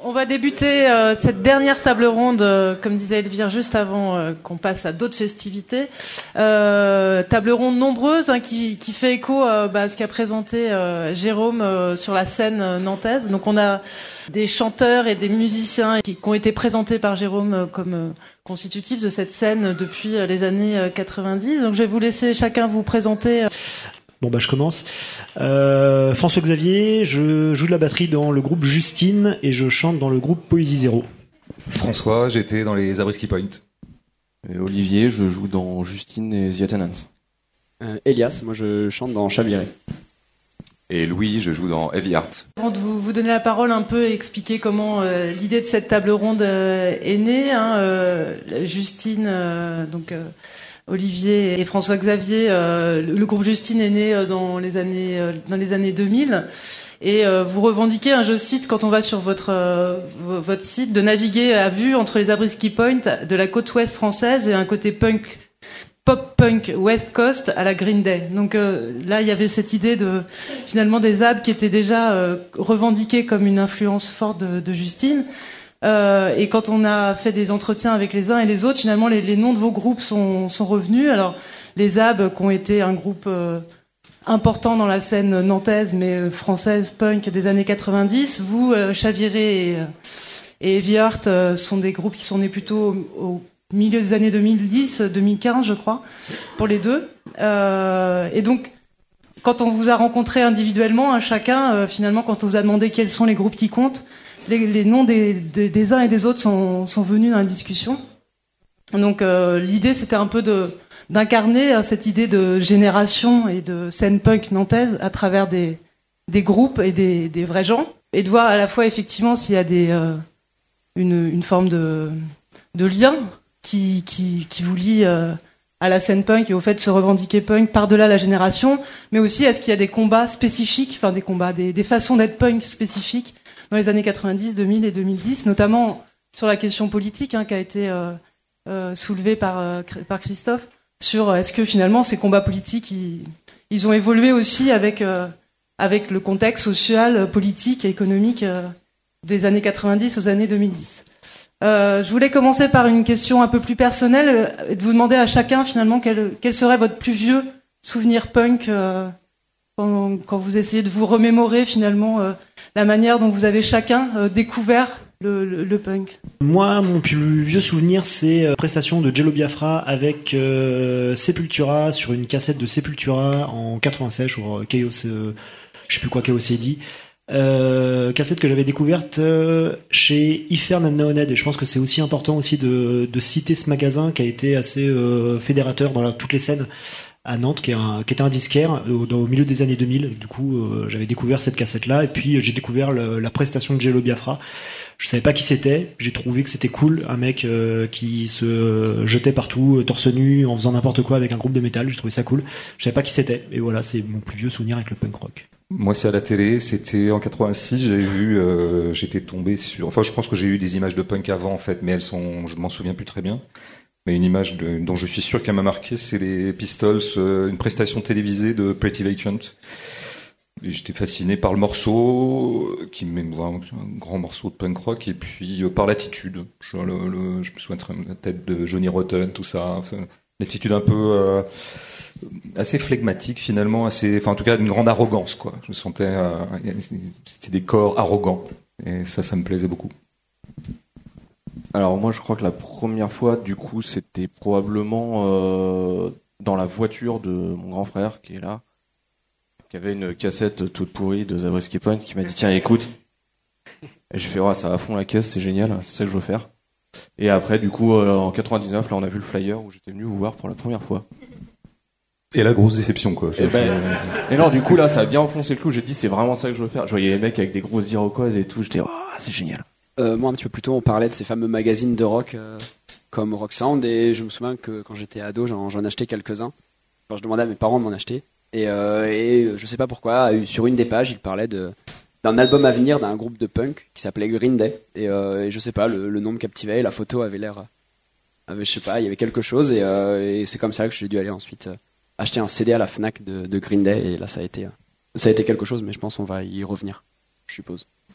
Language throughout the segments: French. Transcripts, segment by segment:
On va débuter cette dernière table ronde, comme disait Elvire, juste avant qu'on passe à d'autres festivités. Table ronde nombreuse qui fait écho à ce qu'a présenté Jérôme sur la scène nantaise. Donc on a des chanteurs et des musiciens qui ont été présentés par Jérôme comme constitutifs de cette scène depuis les années 90. Donc je vais vous laisser chacun vous présenter. Bon je commence. François Xavier, je joue de la batterie dans le groupe Justine et je chante dans le groupe Poésie Zéro. François, j'étais dans les Zabriskie Point. Et Olivier, je joue dans Justine et The Attendants. Elias, moi je chante dans Chaviré. Et Louis, je joue dans Heavy Heart. Avant de vous donner la parole un peu et expliquer comment l'idée de cette table ronde est née, Justine, Olivier et François Xavier, le groupe Justine est né dans les années 2000 et vous revendiquez, je cite, quand on va sur votre site, de naviguer à vue entre les Zabriskie Point de la côte ouest française et un côté pop-punk West Coast à la Green Day. Donc là, il y avait cette idée de finalement des Zabs qui étaient déjà revendiqués comme une influence forte de Justine. Et quand on a fait des entretiens avec les uns et les autres, finalement, les noms de vos groupes sont revenus. Alors, les Zabs, qui ont été un groupe important dans la scène nantaise, mais française, punk des années 90. Vous, Chaviré et Heavy Heart sont des groupes qui sont nés plutôt au milieu des années 2010, 2015, je crois, pour les deux. Et donc, quand on vous a rencontré individuellement, chacun, finalement, quand on vous a demandé quels sont les groupes qui comptent, les noms des uns et des autres sont venus dans la discussion. Donc l'idée, c'était un peu d'incarner cette idée de génération et de scène punk nantaise à travers des groupes et des vrais gens, et de voir à la fois effectivement s'il y a une forme de lien qui vous lie à la scène punk et au fait de se revendiquer punk par-delà la génération, mais aussi est-ce qu'il y a des combats spécifiques, des façons d'être punk spécifiques dans les années 90, 2000 et 2010, notamment sur la question politique qui a été soulevée par Christophe, sur est-ce que finalement ces combats politiques, ils ont évolué aussi avec le contexte social, politique et économique des années 90 aux années 2010. Je voulais commencer par une question un peu plus personnelle et de vous demander à chacun finalement quel serait votre plus vieux souvenir punk quand vous essayez de vous remémorer finalement la manière dont vous avez chacun découvert le punk. Moi, mon plus vieux souvenir, c'est la prestation de Jello Biafra avec Sepultura sur une cassette de Sepultura en 96 sur Chaos, je sais plus quoi, Chaos AD. Cassette que j'avais découverte chez Ifern and Naoned, et je pense que c'est aussi important aussi de citer ce magasin qui a été assez fédérateur dans toutes les scènes à Nantes, qui était un disquaire au milieu des années 2000. Du coup, j'avais découvert cette cassette-là, et puis j'ai découvert la prestation de Jello Biafra. Je savais pas qui c'était, j'ai trouvé que c'était cool, un mec qui se jetait partout, torse nu, en faisant n'importe quoi avec un groupe de métal, j'ai trouvé ça cool. Je savais pas qui c'était, et voilà, c'est mon plus vieux souvenir avec le punk rock. Moi, c'est à la télé, c'était en 86, j'avais vu, j'étais tombé sur... Enfin, je pense que j'ai eu des images de punk avant, en fait, mais je m'en souviens plus très bien. Mais une image dont je suis sûr qu'elle m'a marqué, c'est les Pistols, une prestation télévisée de Pretty Vacant. Et j'étais fasciné par le morceau, qui met un grand morceau de punk rock, et puis par l'attitude. Je me souviens très de la tête de Johnny Rotten, tout ça. Enfin, l'attitude un peu assez flegmatique finalement, en tout cas d'une grande arrogance, quoi. Je me sentais, c'était des corps arrogants, et ça me plaisait beaucoup. Alors moi, je crois que la première fois, du coup, c'était probablement dans la voiture de mon grand frère qui est là, qui avait une cassette toute pourrie de Zabriskie Point, qui m'a dit tiens écoute. Et j'ai fait ça va à fond la caisse, c'est génial, c'est ça que je veux faire. Et après du coup en 99 là on a vu le flyer où j'étais venu vous voir pour la première fois. Et la grosse déception quoi. Et non du coup là ça a bien enfoncé le clou, j'ai dit c'est vraiment ça que je veux faire. Je voyais les mecs avec des grosses Iroquois et tout, j'étais c'est génial. Moi un petit peu plus tôt on parlait de ces fameux magazines de rock comme Rock Sound, et je me souviens que quand j'étais ado j'en achetais quelques-uns. Enfin, je demandais à mes parents de m'en acheter. Et je sais pas pourquoi, sur une des pages, il parlait d'un album à venir d'un groupe de punk qui s'appelait Green Day. Et je sais pas, le nom me captivait, la photo avait l'air, je sais pas, il y avait quelque chose, et c'est comme ça que j'ai dû aller ensuite acheter un CD à la Fnac de Green Day, et là ça a été quelque chose, mais je pense qu'on va y revenir, je suppose.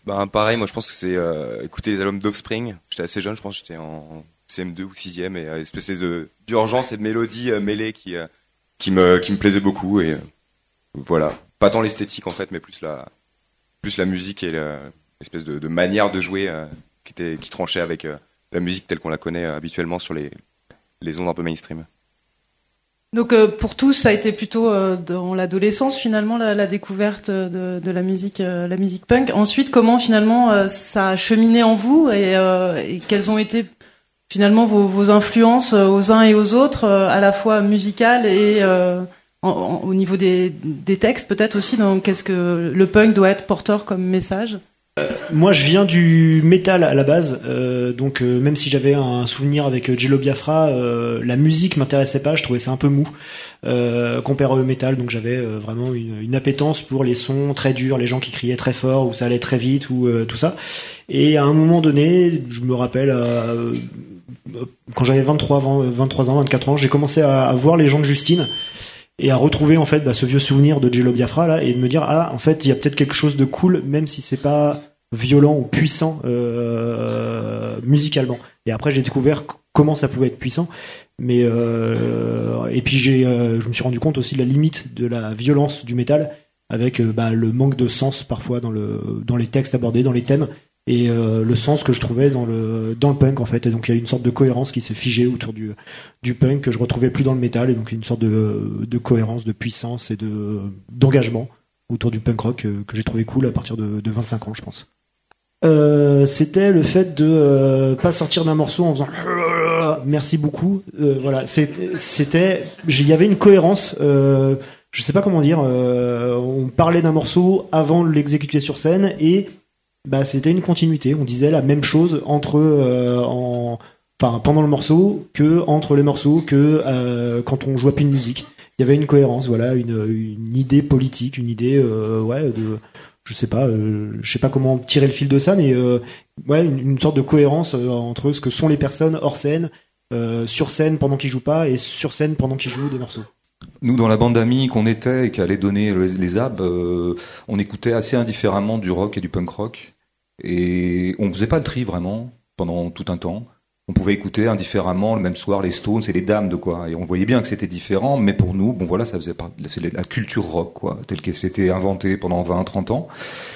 Pareil, moi je pense que c'est écouter les albums d'Offspring. J'étais assez jeune, je pense que j'étais en CM2 ou 6e, et espèce d'urgence et de mélodie mêlée qui me plaisait beaucoup, et voilà. Pas tant l'esthétique en fait, mais plus la musique et l'espèce de manière de jouer qui tranchait avec la musique telle qu'on la connaît habituellement sur les ondes un peu mainstream. Donc pour tous, ça a été plutôt dans l'adolescence finalement la découverte de la musique punk. Ensuite, comment finalement ça a cheminé en vous et quelles ont été finalement vos influences aux uns et aux autres, à la fois musicales et au niveau des textes peut-être aussi. Dans qu'est-ce que le punk doit être porteur comme message? Moi, je viens du métal à la base, donc même si j'avais un souvenir avec Jello Biafra, la musique m'intéressait pas, je trouvais ça un peu mou comparé au métal, donc j'avais vraiment une appétence pour les sons très durs, les gens qui criaient très fort, ou ça allait très vite, ou tout ça. Et à un moment donné, je me rappelle, quand j'avais 23 ans, 24 ans, j'ai commencé à voir les gens de Justine et à retrouver en fait ce vieux souvenir de Jello Biafra là, et de me dire en fait il y a peut-être quelque chose de cool, même si c'est pas violent ou puissant musicalement. Et après j'ai découvert comment ça pouvait être puissant, mais et puis je me suis rendu compte aussi de la limite de la violence du métal avec le manque de sens parfois dans les textes abordés, dans les thèmes, et le sens que je trouvais dans le punk en fait. Et donc il y a une sorte de cohérence qui s'est figée autour du punk que je retrouvais plus dans le métal, et donc une sorte de cohérence, de puissance et d'engagement autour du punk rock que j'ai trouvé cool à partir de 25 ans, je pense. C'était le fait de pas sortir d'un morceau en faisant merci beaucoup, voilà, il y avait une cohérence, je sais pas comment dire, on parlait d'un morceau avant de l'exécuter sur scène, et c'était une continuité, on disait la même chose pendant le morceau que entre les morceaux, que quand on jouait plus de musique. Il y avait une cohérence, voilà, une idée politique, une idée je sais pas comment tirer le fil de ça, mais une sorte de cohérence entre ce que sont les personnes hors scène, sur scène pendant qu'ils jouent pas, et sur scène pendant qu'ils jouent des morceaux. Nous, dans la bande d'amis qu'on était et qui allait donner les AB, on écoutait assez indifféremment du rock et du punk rock. Et on faisait pas le tri vraiment pendant tout un temps. On pouvait écouter indifféremment le même soir les Stones et les Damned, quoi. Et on voyait bien que c'était différent, mais pour nous, ça faisait partie de la culture rock, quoi, telle qu'elle s'était inventée pendant 20-30 ans.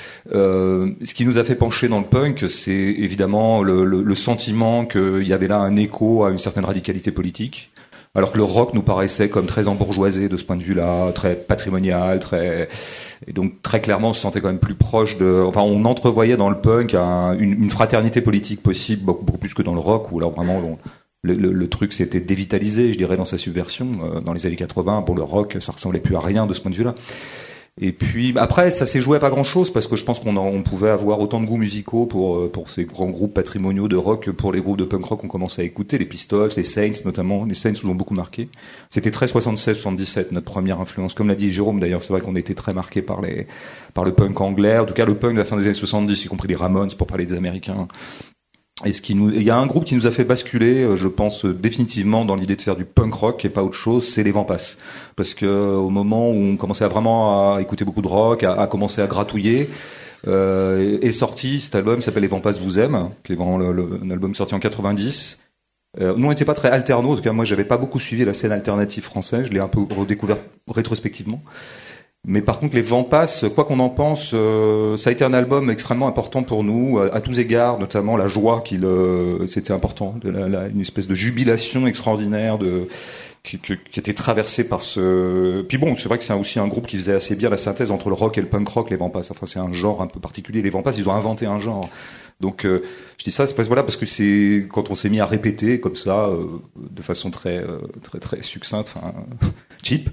Ce qui nous a fait pencher dans le punk, c'est évidemment le sentiment qu'il y avait là un écho à une certaine radicalité politique. Alors que le rock nous paraissait comme très embourgeoisé de ce point de vue-là, très patrimonial, et donc très clairement on se sentait quand même plus proche on entrevoyait dans le punk une fraternité politique possible, beaucoup plus que dans le rock, où là vraiment le truc s'était dévitalisé, je dirais, dans sa subversion. Dans les années 80, le rock, ça ressemblait plus à rien de ce point de vue-là. Et puis après, ça s'est joué à pas grand-chose, parce que je pense qu'on pouvait avoir autant de goûts musicaux pour ces grands groupes patrimoniaux de rock que pour les groupes de punk rock qu'on commençait à écouter, les Pistols, les Saints notamment. Les Saints nous ont beaucoup marqué. C'était très 76-77 notre première influence. Comme l'a dit Jérôme d'ailleurs, c'est vrai qu'on était très marqué par le punk anglais, en tout cas le punk de la fin des années 70, y compris les Ramones pour parler des Américains. Et il y a un groupe qui nous a fait basculer, je pense définitivement dans l'idée de faire du punk rock et pas autre chose, c'est les Vampas. Parce que au moment où on commençait vraiment à écouter beaucoup de rock, à commencer à gratouiller, est sorti cet album qui s'appelle Les Vampas vous aiment, qui est vraiment un album sorti en 90. Nous on n'était pas très alterno, en tout cas moi j'avais pas beaucoup suivi la scène alternative française, je l'ai un peu redécouvert rétrospectivement. Mais par contre, les Vampas, quoi qu'on en pense, ça a été un album extrêmement important pour nous, à tous égards, notamment la joie c'était important, une espèce de jubilation extraordinaire qui était traversée par ce. Puis bon, c'est vrai que c'est aussi un groupe qui faisait assez bien la synthèse entre le rock et le punk rock, les Vampas. Enfin, c'est un genre un peu particulier. Les Vampas, ils ont inventé un genre. Donc, je dis ça, c'est parce que c'est quand on s'est mis à répéter comme ça, de façon très très succincte, cheap.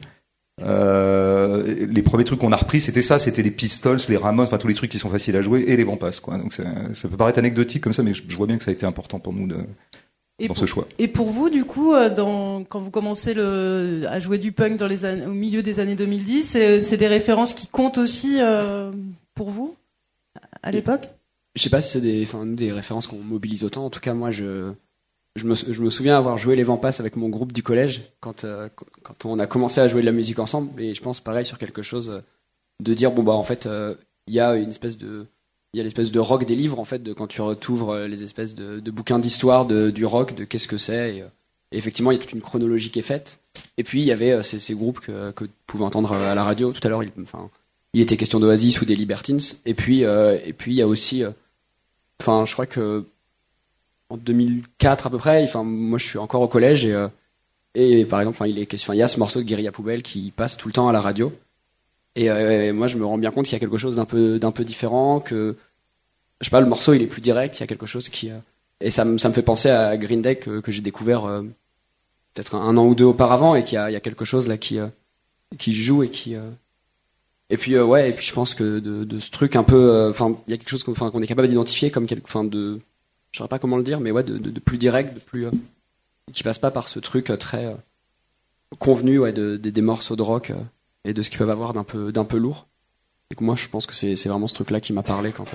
Les premiers trucs qu'on a repris, c'était les Pistols, les Ramones, tous les trucs qui sont faciles à jouer, et les Vampas, quoi. Donc ça peut paraître anecdotique comme ça, mais je vois bien que ça a été important pour nous dans ce choix. Et pour vous, du coup, quand vous commencez à jouer du punk au milieu des années 2010, c'est des références qui comptent aussi pour vous à l'époque? Je sais pas si c'est des références qu'on mobilise autant. En tout cas, moi, je me souviens avoir joué les Vampas avec mon groupe du collège quand on a commencé à jouer de la musique ensemble, et je pense pareil sur quelque chose de dire en fait il y a il y a l'espèce de rock des livres en fait, de quand tu t'ouvres les espèces de bouquins d'histoire du rock, de qu'est-ce que c'est. Et effectivement, il y a toute une chronologie qui est faite. Et puis il y avait ces groupes que tu pouvais entendre à la radio tout à l'heure. Il était question d'Oasis ou des Libertines. Et puis il y a aussi, je crois que en 2004 à peu près. Moi je suis encore au collège et par exemple, il y a ce morceau de Guérilla Poubelle qui passe tout le temps à la radio. Et moi, je me rends bien compte qu'il y a quelque chose d'un peu différent, que, je sais pas, le morceau, il est plus direct, il y a quelque chose qui, et ça me fait penser à Green Day que j'ai découvert, peut-être un an ou deux auparavant, et qu'il y a quelque chose là qui joue et qui, et puis je pense que de ce truc un peu, il y a quelque chose qu'on est capable d'identifier comme je saurais pas comment le dire, mais ouais, de plus direct, de plus, qui passe pas par ce truc très convenu, ouais, des morceaux de rock, et de ce qu'ils peuvent avoir d'un peu lourd. Et que moi, je pense que c'est vraiment ce truc-là qui m'a parlé quand.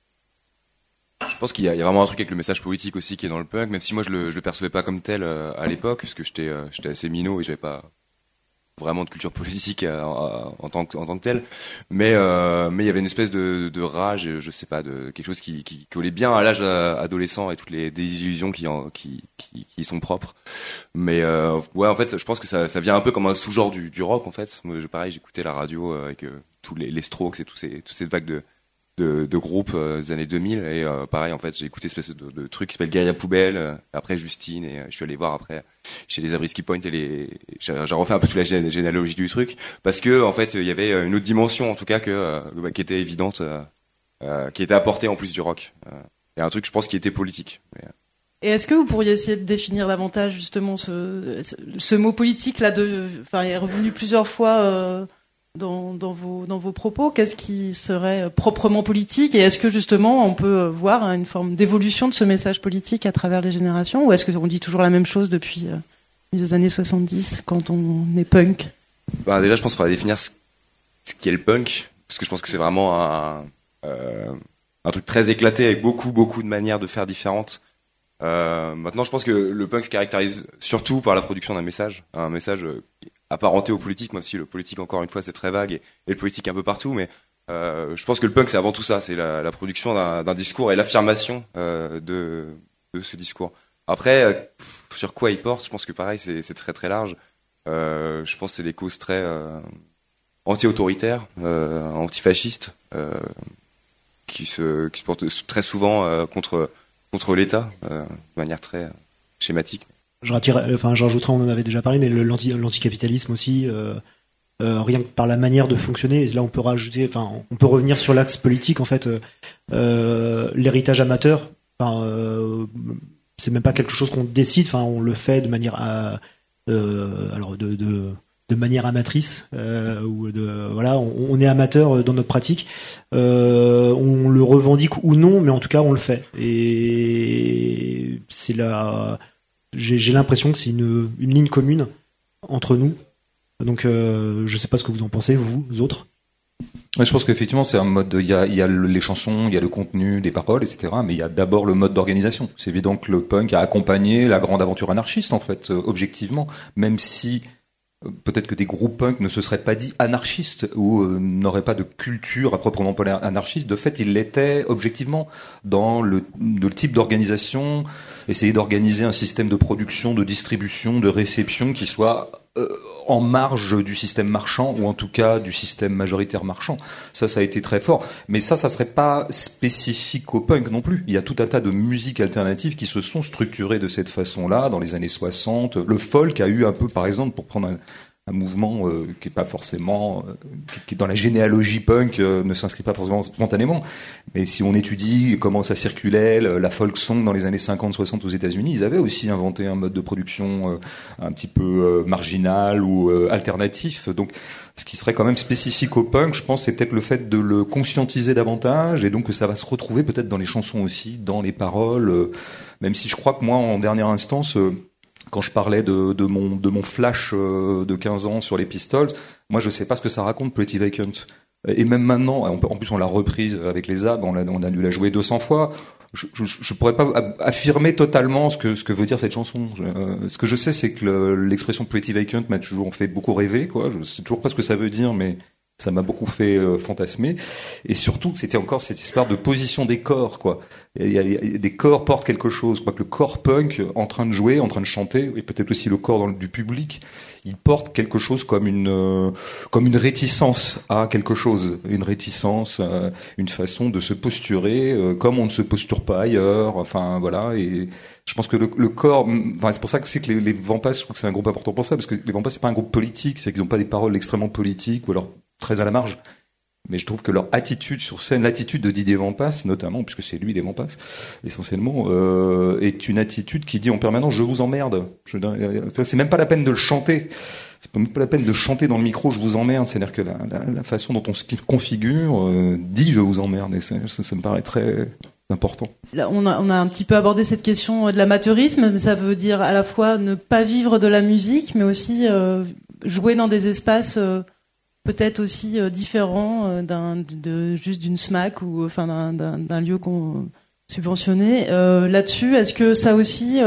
Je pense qu'il y a vraiment un truc avec le message politique aussi qui est dans le punk, même si moi je le percevais pas comme tel à l'époque, parce que j'étais assez minot et j'avais pas vraiment de culture politique en tant que tel. Mais il y avait une espèce de rage, je sais pas, de quelque chose qui collait bien à l'âge adolescent et toutes les désillusions qui y sont propres. Mais ouais, en fait, je pense que ça vient un peu comme un sous-genre du rock en fait. Moi, pareil, j'écoutais la radio avec tous les Strokes et toutes ces vagues de groupes des années 2000 et pareil en fait j'ai écouté une espèce de truc qui s'appelle Guérilla Poubelle, après Justine, et je suis allé voir après chez les Zabriskie Point et j'ai refait un peu toute la généalogie du truc parce que en fait il y avait une autre dimension en tout cas qui était évidente, qui était apportée en plus du rock, et un truc je pense qui était politique. Et est-ce que vous pourriez essayer de définir davantage justement ce mot politique là, il est revenu plusieurs fois dans vos propos, qu'est-ce qui serait proprement politique, et est-ce que justement on peut voir une forme d'évolution de ce message politique à travers les générations, ou est-ce qu'on dit toujours la même chose depuis les années 70 quand on est punk? Déjà je pense qu'il faudrait définir ce qu'est le punk, parce que je pense que c'est vraiment un truc très éclaté avec beaucoup de manières de faire différentes. Maintenant je pense que le punk se caractérise surtout par la production d'un message, un message apparenté au politique, même si le politique encore une fois c'est très vague et le politique un peu partout, mais je pense que le punk c'est avant tout ça, c'est la production d'un discours et l'affirmation de ce discours. Après sur quoi il porte, je pense que pareil c'est très très large. Je pense que c'est des causes très anti-autoritaires, antifascistes, qui se portent très souvent contre l'État de manière très schématique. Je rajouterais, on en avait déjà parlé, mais l'anticapitalisme aussi, rien que par la manière de fonctionner. Là, on peut revenir sur l'axe politique en fait. L'héritage amateur, c'est même pas quelque chose qu'on décide. On le fait de manière de manière amatrice, on est amateur dans notre pratique. On le revendique ou non, mais en tout cas, on le fait. Et c'est j'ai l'impression que c'est une ligne commune entre nous. Donc, je sais pas ce que vous en pensez, vous autres. Ouais, je pense qu'effectivement, c'est un mode. Il y a les chansons, il y a le contenu des paroles, etc. Mais il y a d'abord le mode d'organisation. C'est évident que le punk a accompagné la grande aventure anarchiste, en fait, objectivement, même si peut-être que des groupes punk ne se seraient pas dit anarchistes ou n'auraient pas de culture à proprement parler anarchiste. De fait, ils l'étaient objectivement dans le type d'organisation, essayer d'organiser un système de production, de distribution, de réception qui soit en marge du système marchand, ou en tout cas du système majoritaire marchand. Ça a été très fort. Mais ça serait pas spécifique au punk non plus. Il y a tout un tas de musiques alternatives qui se sont structurées de cette façon-là dans les années 60. Le folk a eu un peu, par exemple, pour prendre un mouvement qui est pas forcément, qui dans la généalogie punk ne s'inscrit pas forcément spontanément. Mais si on étudie comment ça circulait, la folk song dans les années 50-60 aux États-Unis, ils avaient aussi inventé un mode de production un petit peu marginal ou alternatif. Donc, ce qui serait quand même spécifique au punk, je pense, c'est peut-être le fait de le conscientiser davantage, et donc que ça va se retrouver peut-être dans les chansons aussi, dans les paroles. Même si je crois que moi, en dernière instance, quand je parlais de mon flash de 15 ans sur les Pistols, moi je sais pas ce que ça raconte, Pretty Vacant. Et même maintenant, en plus on l'a reprise avec les AB, on a dû la jouer 200 fois. Je pourrais pas affirmer totalement ce que veut dire cette chanson. Ce que je sais, c'est que l'expression Pretty Vacant m'a toujours fait beaucoup rêver, quoi. Je sais toujours pas ce que ça veut dire, mais Ça m'a beaucoup fait fantasmer. Et surtout, c'était encore cette histoire de position des corps, quoi. Des corps portent quelque chose. Quoi que le corps punk, en train de jouer, en train de chanter, et peut-être aussi le corps du public, il porte quelque chose comme une réticence à quelque chose, une réticence, une façon de se posturer comme on ne se posture pas ailleurs. Enfin voilà. Et je pense que le corps, enfin, c'est pour ça que c'est que les Vampas, je trouve que c'est un groupe important pour ça, parce que les Vampas, c'est pas un groupe politique, c'est qu'ils n'ont pas des paroles extrêmement politiques ou alors très à la marge. Mais je trouve que leur attitude sur scène, l'attitude de Didier Vampas, notamment, puisque c'est lui les Vampas, essentiellement, est une attitude qui dit en permanence, je vous emmerde. C'est même pas la peine de le chanter. C'est même pas la peine de chanter dans le micro, je vous emmerde. C'est-à-dire que la façon dont on se configure dit je vous emmerde. Et ça me paraît très important. Là, on a un petit peu abordé cette question de l'amateurisme, mais ça veut dire à la fois ne pas vivre de la musique, mais aussi jouer dans des espaces peut-être aussi différents juste d'une SMAC ou enfin d'un lieu subventionné. Là-dessus, est-ce que ça aussi,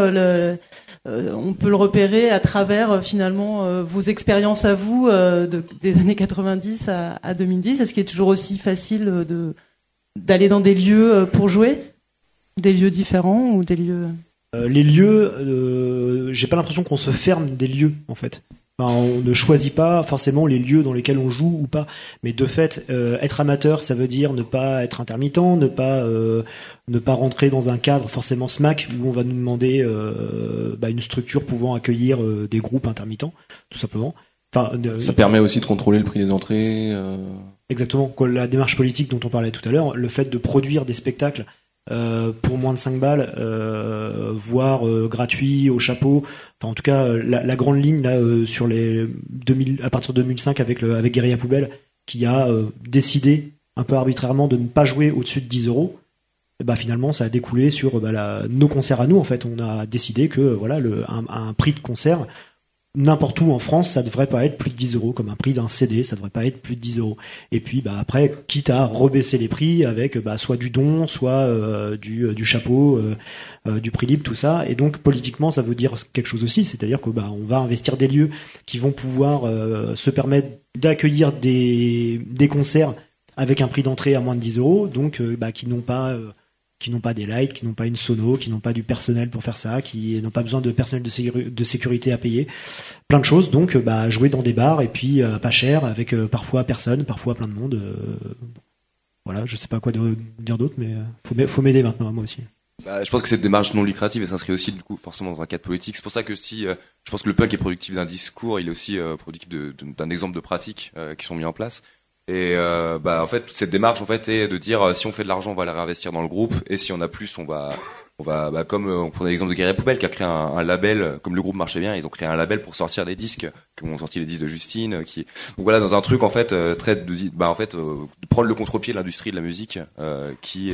on peut le repérer à travers finalement vos expériences à vous des années 90 à 2010? Est-ce qu'il est toujours aussi facile d'aller dans des lieux pour jouer, des lieux différents ou des lieux les lieux, j'ai pas l'impression qu'on se ferme des lieux en fait. Enfin, on ne choisit pas forcément les lieux dans lesquels on joue ou pas, mais de fait, être amateur, ça veut dire ne pas être intermittent, ne pas rentrer dans un cadre forcément SMAC où on va nous demander une structure pouvant accueillir des groupes intermittents, tout simplement. Enfin, ça permet aussi de contrôler le prix des entrées. Exactement. La démarche politique dont on parlait tout à l'heure, le fait de produire des spectacles pour moins de 5 balles, voire gratuit au chapeau. Enfin, en tout cas, la grande ligne là sur les 2000, à partir de 2005 avec Guérilla Poubelle, qui a décidé un peu arbitrairement de ne pas jouer au-dessus de 10 €. Et bah finalement, ça a découlé sur nos concerts à nous. En fait, on a décidé que voilà, un prix de concert n'importe où en France, ça devrait pas être plus de 10 €, comme un prix d'un CD, ça devrait pas être plus de 10 €. Et puis, après, quitte à rebaisser les prix avec, soit du don, soit du chapeau, du prix libre, tout ça. Et donc, politiquement, ça veut dire quelque chose aussi, c'est-à-dire que, on va investir des lieux qui vont pouvoir se permettre d'accueillir des concerts avec un prix d'entrée à moins de 10 €, donc, qui n'ont pas des lights, qui n'ont pas une sono, qui n'ont pas du personnel pour faire ça, qui n'ont pas besoin de personnel de sécurité à payer, plein de choses. Donc, jouer dans des bars et puis pas cher, avec parfois personne, parfois plein de monde. Voilà, je sais pas quoi dire d'autre, mais faut m'aider maintenant, moi aussi. Je pense que cette démarche non lucrative, elle s'inscrit aussi du coup forcément dans un cadre politique. C'est pour ça que je pense que le punk est productif d'un discours, il est aussi productif d'un exemple de pratiques qui sont mis en place. Et en fait toute cette démarche en fait est de dire si on fait de l'argent on va la réinvestir dans le groupe, et si on a plus on va comme on prenait l'exemple de Guérilla Poubelle qui a créé un label, comme le groupe marchait bien, ils ont créé un label pour sortir des disques, comme ont sorti les disques de Justine, donc voilà, dans un truc en fait de prendre le contre-pied de l'industrie de la musique qui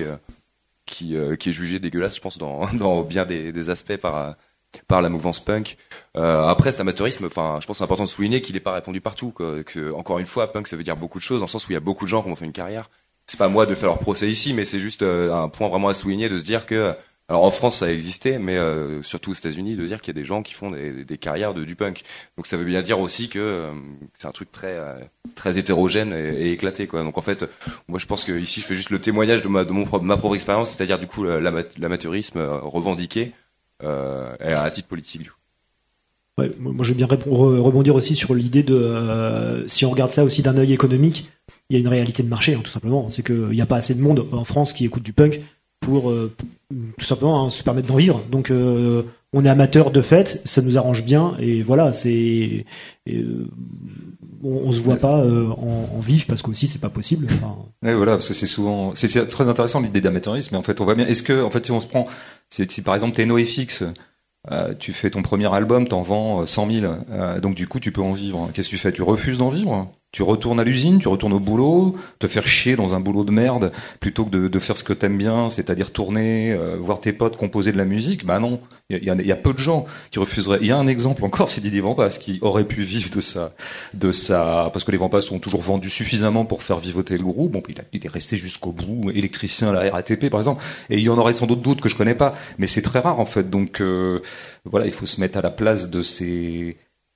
est jugée dégueulasse, je pense, dans bien des aspects par la mouvance punk. Après cet amateurisme, enfin, je pense que c'est important de souligner qu'il n'est pas répandu partout, que encore une fois, punk ça veut dire beaucoup de choses, dans le sens où il y a beaucoup de gens qui ont fait une carrière. C'est pas à moi de faire leur procès ici, mais c'est juste un point vraiment à souligner, de se dire que, alors en France ça a existé, mais surtout aux États-Unis, de dire qu'il y a des gens qui font des carrières du punk. Donc ça veut bien dire aussi que c'est un truc très hétérogène et éclaté, quoi. Donc en fait, moi je pense que ici je fais juste le témoignage de ma propre expérience, c'est-à-dire du coup l'amateurisme revendiqué. Et à titre politique, du coup. Ouais, moi je veux bien rebondir aussi sur l'idée de si on regarde ça aussi d'un œil économique, il y a une réalité de marché, tout simplement. C'est qu'il n'y a pas assez de monde en France qui écoute du punk pour tout simplement se permettre d'en vivre. Donc on est amateur de fait, ça nous arrange bien, et voilà, on se voit pas en vif, parce qu'aussi c'est pas possible. Enfin... Ouais, voilà, parce que c'est très intéressant l'idée d'amateurisme, mais en fait on voit bien. Est-ce que en fait si on se prend, si par exemple t'es NoFX, tu fais ton premier album, t'en vends 100 000, donc du coup tu peux en vivre. Qu'est-ce que tu fais? Tu refuses d'en vivre? Tu retournes à l'usine, tu retournes au boulot, te faire chier dans un boulot de merde, plutôt que de faire ce que t'aimes bien, c'est-à-dire tourner, voir tes potes composer de la musique. Bah non, il y a peu de gens qui refuseraient. Il y a un exemple encore, c'est Didier Vampas, qui aurait pu vivre de ça, parce que les Vampas sont toujours vendus suffisamment pour faire vivoter le groupe. Bon, il est resté jusqu'au bout, électricien à la RATP par exemple, et il y en aurait sans doute d'autres que je connais pas, mais c'est très rare en fait. Donc voilà, il faut se mettre à la place de ces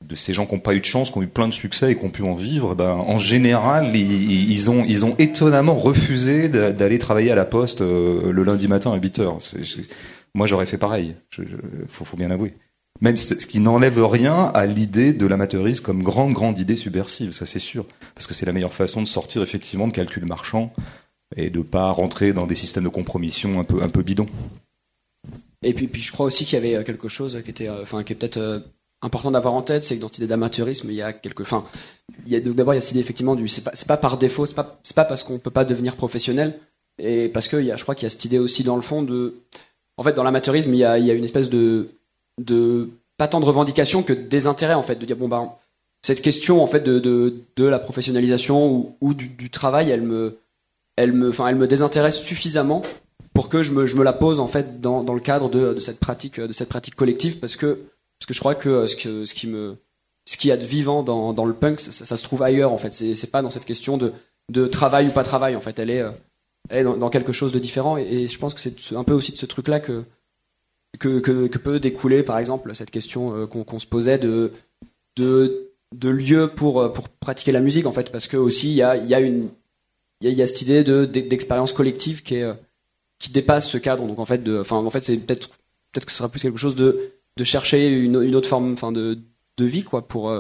de ces gens qui n'ont pas eu de chance, qui ont eu plein de succès et qui ont pu en vivre, en général, ils ont étonnamment refusé d'aller travailler à la poste le lundi matin à 8h. Moi, j'aurais fait pareil. Faut bien avouer. Même ce qui n'enlève rien à l'idée de l'amateurisme comme grande idée subversive, ça c'est sûr. Parce que c'est la meilleure façon de sortir effectivement de calcul marchand et de pas rentrer dans des systèmes de compromission un peu bidons. Et puis je crois aussi qu'il y avait quelque chose qui était, qui est peut-être important d'avoir en tête, c'est que dans cette idée d'amateurisme, il y a d'abord il y a cette idée effectivement c'est pas par défaut, c'est pas parce qu'on peut pas devenir professionnel, et parce que je crois qu'il y a cette idée aussi dans le fond en fait, dans l'amateurisme, il y a une espèce de pas tant de revendication que de désintérêt, en fait, de dire cette question en fait de la professionnalisation ou du travail, elle me désintéresse suffisamment pour que je me la pose en fait dans le cadre de cette pratique collective, parce que je crois que ce qu'il y a de vivant dans le punk, ça se trouve ailleurs, en fait. C'est pas dans cette question de travail ou pas travail, en fait. Elle est dans quelque chose de différent, et je pense que c'est un peu aussi de ce truc là que peut découler, par exemple, cette question qu'on se posait de lieu pour pratiquer la musique, en fait, parce que aussi il y a cette idée d'expérience collective qui dépasse ce cadre. Donc en fait c'est peut-être que ce sera plus quelque chose de chercher une autre forme de vie, quoi, pour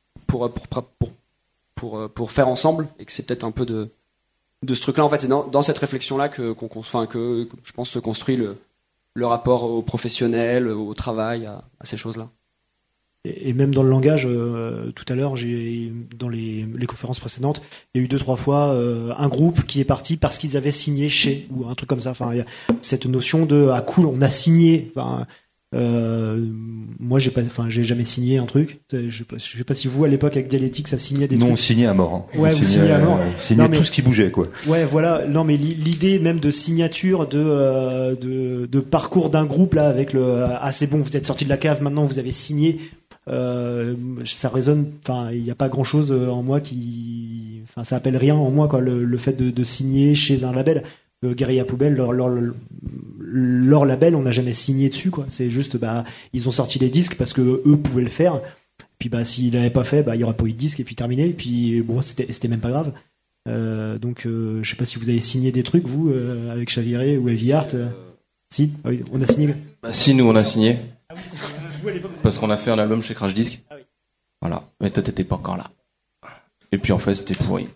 faire ensemble, et que c'est peut-être un peu de ce truc là, en fait. C'est dans cette réflexion là que je pense se construit le rapport au professionnel, au travail, à ces choses-là. Et même dans le langage, tout à l'heure, dans les conférences précédentes, il y a eu 2-3 fois un groupe qui est parti parce qu'ils avaient signé chez, ou un truc comme ça. Enfin, il y a cette notion de cool, on a signé. Enfin, moi, j'ai jamais signé un truc. Je sais pas si vous, à l'époque, avec Dialectique, ça signait des trucs. Non, on signait à mort. Hein. Ouais, vous signez à mort. Signait tout ce qui bougeait, quoi. Ouais, voilà. Non, mais l'idée même de signature de parcours d'un groupe là, avec c'est bon, vous êtes sorti de la cave, maintenant vous avez signé. Ça résonne. Enfin, il n'y a pas grand chose en moi ça appelle rien en moi, quoi. Le fait de signer chez un label. Guérilla Poubelle, leur label, on n'a jamais signé dessus, quoi. C'est juste, ils ont sorti les disques parce que eux pouvaient le faire. Puis s'ils l'avaient pas fait, il y aurait pas eu de disque, et puis terminé. Et puis bon, c'était même pas grave. Donc je sais pas si vous avez signé des trucs, vous, avec Chaviré ou Heavy Heart. Si, on a signé. Si, nous on a signé. Ah oui, vous à l'époque. Parce qu'on a fait un album chez Crash Disc. Ah oui. Voilà. Mais toi t'étais pas encore là. Et puis en fait c'était pourri.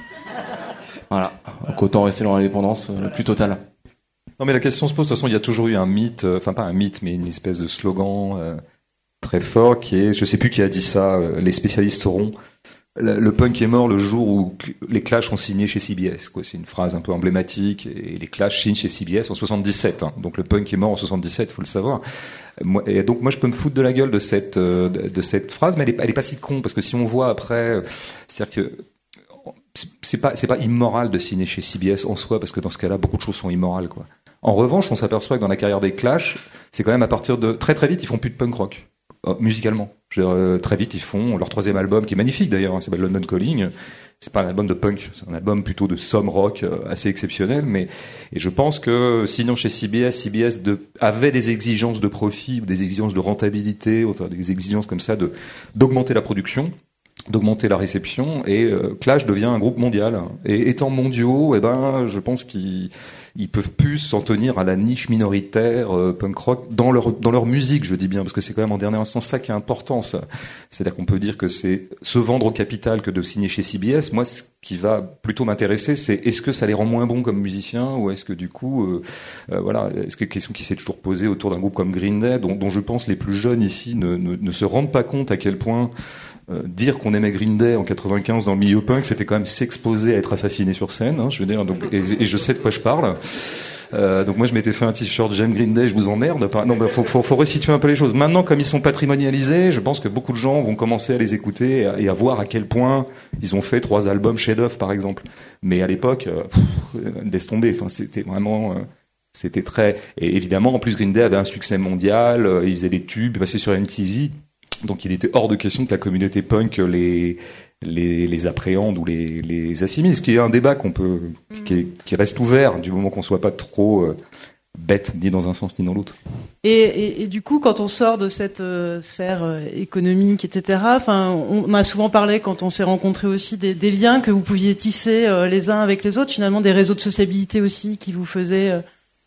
Voilà. Donc autant rester dans l'indépendance la plus totale. Non, mais la question se pose. De toute façon, il y a toujours eu un mythe, enfin pas un mythe, mais une espèce de slogan très fort qui est, je sais plus qui a dit ça, les spécialistes sauront, le punk est mort le jour où les Clash ont signé chez CBS, quoi. C'est une phrase un peu emblématique, et les Clash signent chez CBS en 77, hein. Donc le punk est mort en 77, faut le savoir. Et donc moi je peux me foutre de la gueule de cette phrase, mais elle est pas si con, parce que si on voit après, c'est-à-dire que c'est pas immoral de signer chez CBS en soi, parce que dans ce cas-là, beaucoup de choses sont immorales, quoi. En revanche, on s'aperçoit que dans la carrière des Clash, c'est quand même à partir de très vite, ils font plus de punk rock musicalement. Je veux dire, très vite, ils font leur 3e album, qui est magnifique d'ailleurs, hein, c'est London Calling. C'est pas un album de punk, c'est un album plutôt de somme rock assez exceptionnel. Et je pense que sinon chez CBS avait des exigences de profit, des exigences de rentabilité, des exigences comme ça d'augmenter la production, d'augmenter la réception, et Clash devient un groupe mondial. Et étant mondiaux, je pense qu'ils peuvent plus s'en tenir à la niche minoritaire punk rock dans leur musique, je dis bien, parce que c'est quand même en dernier instant ça qui est important, ça. C'est-à-dire qu'on peut dire que c'est se vendre au capital que de signer chez CBS. Moi, ce qui va plutôt m'intéresser, c'est est-ce que ça les rend moins bons comme musiciens, ou est-ce que du coup, est-ce que question qui s'est toujours posée autour d'un groupe comme Green Day, dont je pense les plus jeunes ici ne se rendent pas compte à quel point dire qu'on aimait Green Day en 95 dans le milieu punk, c'était quand même s'exposer à être assassiné sur scène, hein, je veux dire, donc, et je sais de quoi je parle. Donc moi je m'étais fait un t-shirt j'aime Green Day, je vous emmerde. Non, faut resituer un peu les choses. Maintenant, comme ils sont patrimonialisés, je pense que beaucoup de gens vont commencer à les écouter et à voir à quel point ils ont fait 3 albums chef-d'œuvre, par exemple. Mais à l'époque, laisse tomber. Enfin, c'était vraiment, c'était très. Et évidemment, en plus Green Day avait un succès mondial. Ils faisaient des tubes, passaient sur MTV. Donc il était hors de question que la communauté punk les appréhende ou les assimile, ce qui est un débat qui reste ouvert du moment qu'on soit pas trop bête ni dans un sens ni dans l'autre. Et du coup, quand on sort de cette sphère économique, etc., enfin, on a souvent parlé quand on s'est rencontrés aussi des liens que vous pouviez tisser les uns avec les autres, finalement des réseaux de sociabilité aussi qui vous faisaient,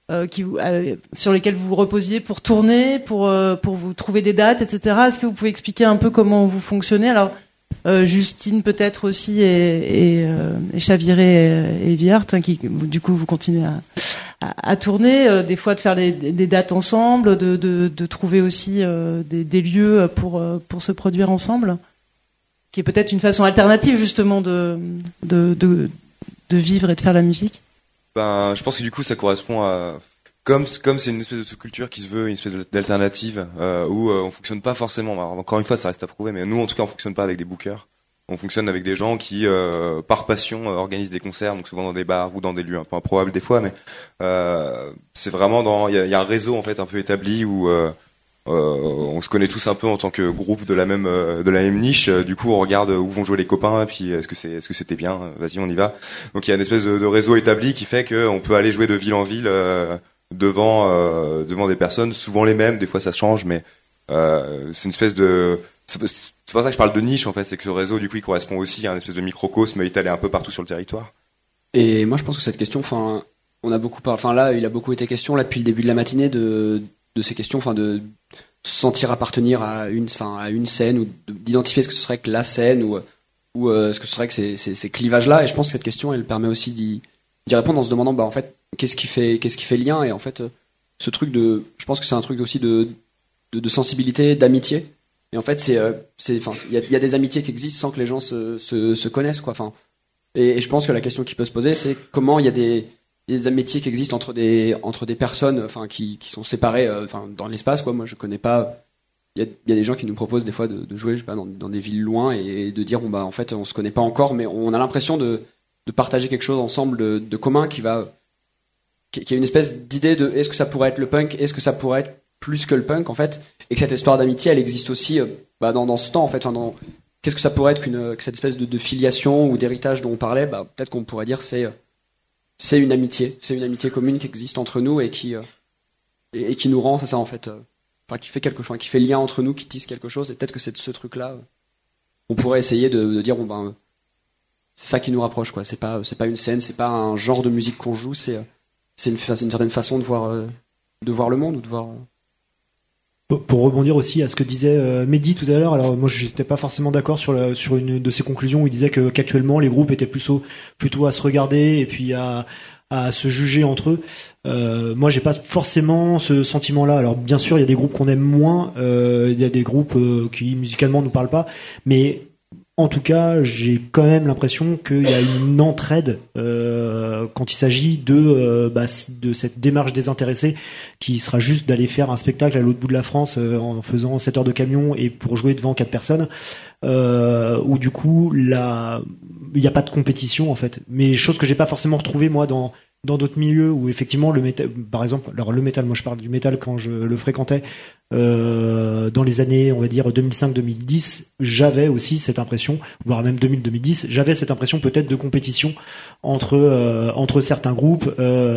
sur lesquels vous vous reposiez pour tourner, pour vous trouver des dates, etc. Est-ce que vous pouvez expliquer un peu comment vous fonctionnez? Alors, Justine peut-être aussi et Chaviré et Viart, hein, qui du coup vous continuez à tourner, des fois de faire des dates ensemble, de trouver aussi des lieux pour se produire ensemble, qui est peut-être une façon alternative justement de vivre et de faire la musique. Ben, je pense que du coup ça correspond à comme c'est une espèce de sous-culture qui se veut une espèce d'alternative où on fonctionne pas forcément. Alors, encore une fois, ça reste à prouver, mais nous en tout cas on fonctionne pas avec des bookers. On fonctionne avec des gens qui, par passion, organisent des concerts, donc souvent dans des bars ou dans des lieux un peu improbables des fois, mais c'est vraiment il y a un réseau en fait un peu établi où on se connaît tous un peu en tant que groupe de la même niche. Du coup, on regarde où vont jouer les copains, et puis est-ce que c'était bien, vas-y, on y va. Donc il y a une espèce de réseau établi qui fait que on peut aller jouer de ville en ville devant des personnes, souvent les mêmes, des fois ça change, mais c'est une espèce de c'est pour ça que je parle de niche en fait, c'est que ce réseau du coup il correspond aussi à une espèce de microcosme étalé un peu partout sur le territoire. Et moi je pense que cette question, enfin on a beaucoup parlé, enfin là il a beaucoup été question là depuis le début de la matinée de ces questions, enfin de se sentir appartenir à une scène ou d'identifier ce que ce serait que la scène ou ce que ce serait que ces clivages là. Et je pense que cette question elle permet aussi d'y répondre en se demandant bah en fait qu'est-ce qui fait lien. Et en fait ce truc je pense que c'est un truc aussi de sensibilité, d'amitié. Et en fait, il y a des amitiés qui existent sans que les gens se connaissent, quoi. Enfin, et je pense que la question qui peut se poser, c'est comment il y a des amitiés qui existent entre des personnes, enfin, qui sont séparées, enfin, dans l'espace, quoi. Moi, je connais pas. Il y a des gens qui nous proposent des fois de jouer, je sais pas, dans des villes loin et de dire bon bah en fait, on se connaît pas encore, mais on a l'impression de partager quelque chose ensemble de commun qui a une espèce d'idée de est-ce que ça pourrait être le punk, est-ce que ça pourrait être plus que le punk en fait, et que cette histoire d'amitié elle existe aussi dans ce temps en fait. Enfin, qu'est-ce que ça pourrait être que cette espèce de filiation ou d'héritage dont on parlait, peut-être qu'on pourrait dire c'est une amitié commune qui existe entre nous et qui nous rend, c'est ça en fait, qui fait quelque chose, qui fait lien entre nous, qui tisse quelque chose. Et peut-être que c'est de ce truc là on pourrait essayer de dire bon c'est ça qui nous rapproche, quoi. C'est pas une scène, c'est pas un genre de musique qu'on joue, c'est une certaine façon de voir le monde ou de voir. Pour rebondir aussi à ce que disait Mehdi tout à l'heure, alors moi je n'étais pas forcément d'accord sur une de ses conclusions où il disait qu'actuellement les groupes étaient plutôt à se regarder et puis à se juger entre eux. Moi j'ai pas forcément ce sentiment-là. Alors bien sûr il y a des groupes qu'on aime moins, il y a des groupes qui musicalement nous parlent pas, mais en tout cas, j'ai quand même l'impression qu'il y a une entraide quand il s'agit de cette démarche désintéressée qui sera juste d'aller faire un spectacle à l'autre bout de la France en faisant 7 heures de camion et pour jouer devant 4 personnes, où du coup il n'y a pas de compétition en fait. Mais chose que j'ai pas forcément retrouvée moi dans d'autres milieux où effectivement le métal, par exemple, alors le métal, moi je parle du métal quand je le fréquentais dans les années, on va dire 2005-2010, j'avais aussi cette impression, voire même 2000-2010, j'avais cette impression peut-être de compétition entre certains groupes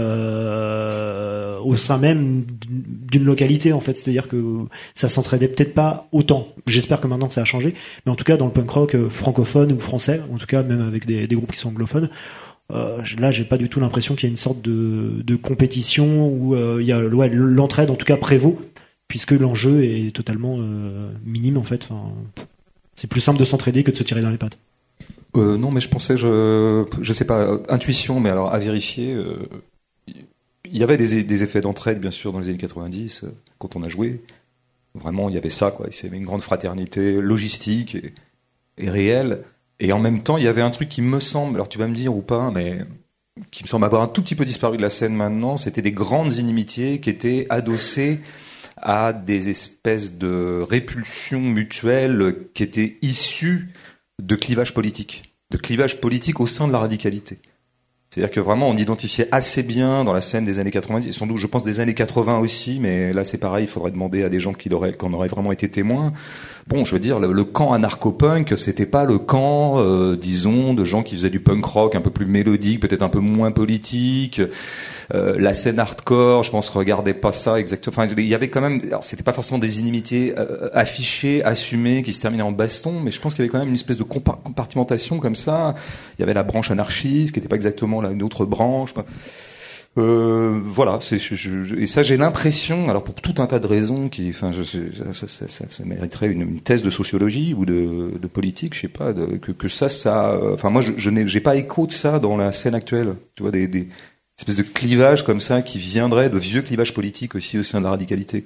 au sein même d'une localité en fait, c'est-à-dire que ça s'entraidait peut-être pas autant. J'espère que maintenant ça a changé, mais en tout cas dans le punk rock francophone ou français, en tout cas même avec des groupes qui sont anglophones. Là, j'ai pas du tout l'impression qu'il y a une sorte de compétition où il y a l'entraide en tout cas prévaut, puisque l'enjeu est totalement minime en fait. Enfin, c'est plus simple de s'entraider que de se tirer dans les pattes. Non, mais je pensais, je sais pas, intuition, mais alors à vérifier. Il y avait des effets d'entraide bien sûr dans les années 90 quand on a joué. Vraiment, il y avait ça, quoi. Il y avait une grande fraternité logistique et réelle. Et en même temps, il y avait un truc qui me semble, alors tu vas me dire ou pas, mais qui me semble avoir un tout petit peu disparu de la scène maintenant, c'était des grandes inimitiés qui étaient adossées à des espèces de répulsions mutuelles qui étaient issues de clivages politiques au sein de la radicalité. C'est-à-dire que vraiment, on identifiait assez bien dans la scène des années 90, et sans doute, je pense, des années 80 aussi, mais là, c'est pareil, il faudrait demander à des gens qui en auraient vraiment été témoins. Bon, je veux dire, le camp anarcho-punk, c'était pas le camp, disons, de gens qui faisaient du punk rock un peu plus mélodique, peut-être un peu moins politique. la scène hardcore, je pense, regardait pas ça exactement. Enfin, il y avait quand même, alors c'était pas forcément des inimitiés affichées, assumées, qui se terminaient en baston, mais je pense qu'il y avait quand même une espèce de compartimentation comme ça. Il y avait la branche anarchiste, qui était pas exactement une autre branche. Voilà, et ça j'ai l'impression, alors pour tout un tas de raisons qui, enfin, ça mériterait une thèse de sociologie ou de politique, je sais pas, que ça, enfin moi j'ai pas écho de ça dans la scène actuelle, tu vois, des espèces de clivages comme ça qui viendraient de vieux clivages politiques aussi au sein de la radicalité.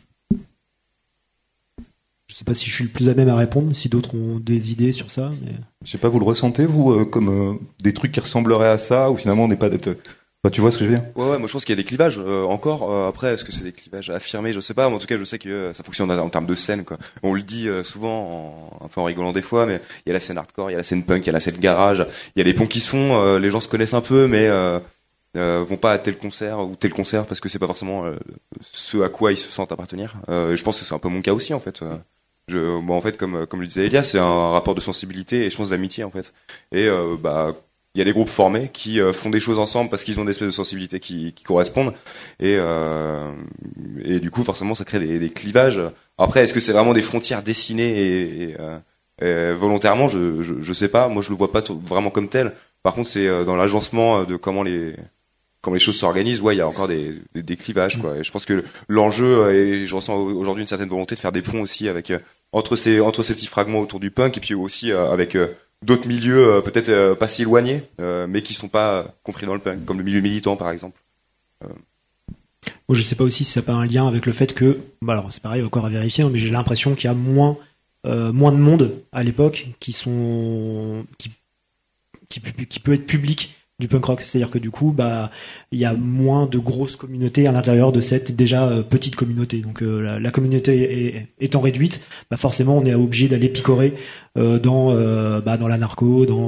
Je sais pas si je suis le plus à même à répondre, si d'autres ont des idées sur ça. Mais... Je sais pas, vous le ressentez vous comme des trucs qui ressembleraient à ça ou finalement on n'est pas Bah, tu vois ce que je veux dire? Ouais, moi je pense qu'il y a des clivages encore. Après, est-ce que c'est des clivages affirmés? Je sais pas. Mais en tout cas, je sais que ça fonctionne en termes de scène, quoi. On le dit souvent, un peu en rigolant des fois, mais il y a la scène hardcore, il y a la scène punk, il y a la scène garage, il y a les ponts qui se font. Les gens se connaissent un peu, mais vont pas à tel concert ou tel concert parce que c'est pas forcément ce à quoi ils se sentent appartenir. Je pense que c'est un peu mon cas aussi, en fait. En fait, comme le disait Elias, c'est un rapport de sensibilité et je pense d'amitié, en fait. Et il y a des groupes formés qui font des choses ensemble parce qu'ils ont des espèces de sensibilités qui correspondent et du coup forcément ça crée des clivages. Après, est-ce que c'est vraiment des frontières dessinées et volontairement, je sais pas. Moi je le vois pas vraiment comme tel. Par contre c'est dans l'agencement de comment les choses s'organisent, ouais, il y a encore des clivages, quoi. Et je pense que l'enjeu, et je ressens aujourd'hui une certaine volonté de faire des ponts aussi avec entre ces petits fragments autour du punk et puis aussi avec d'autres milieux peut-être pas si éloignés, mais qui sont pas compris dans le punk, comme le milieu militant par exemple. Moi, je sais pas aussi si ça n'a pas un lien avec le fait que, alors c'est pareil, encore à vérifier, mais j'ai l'impression qu'il y a moins de monde à l'époque qui peut être public du punk rock, c'est-à-dire que du coup il y a moins de grosses communautés à l'intérieur de cette déjà petite communauté, donc la communauté étant réduite, forcément on est obligé d'aller picorer dans la narco, dans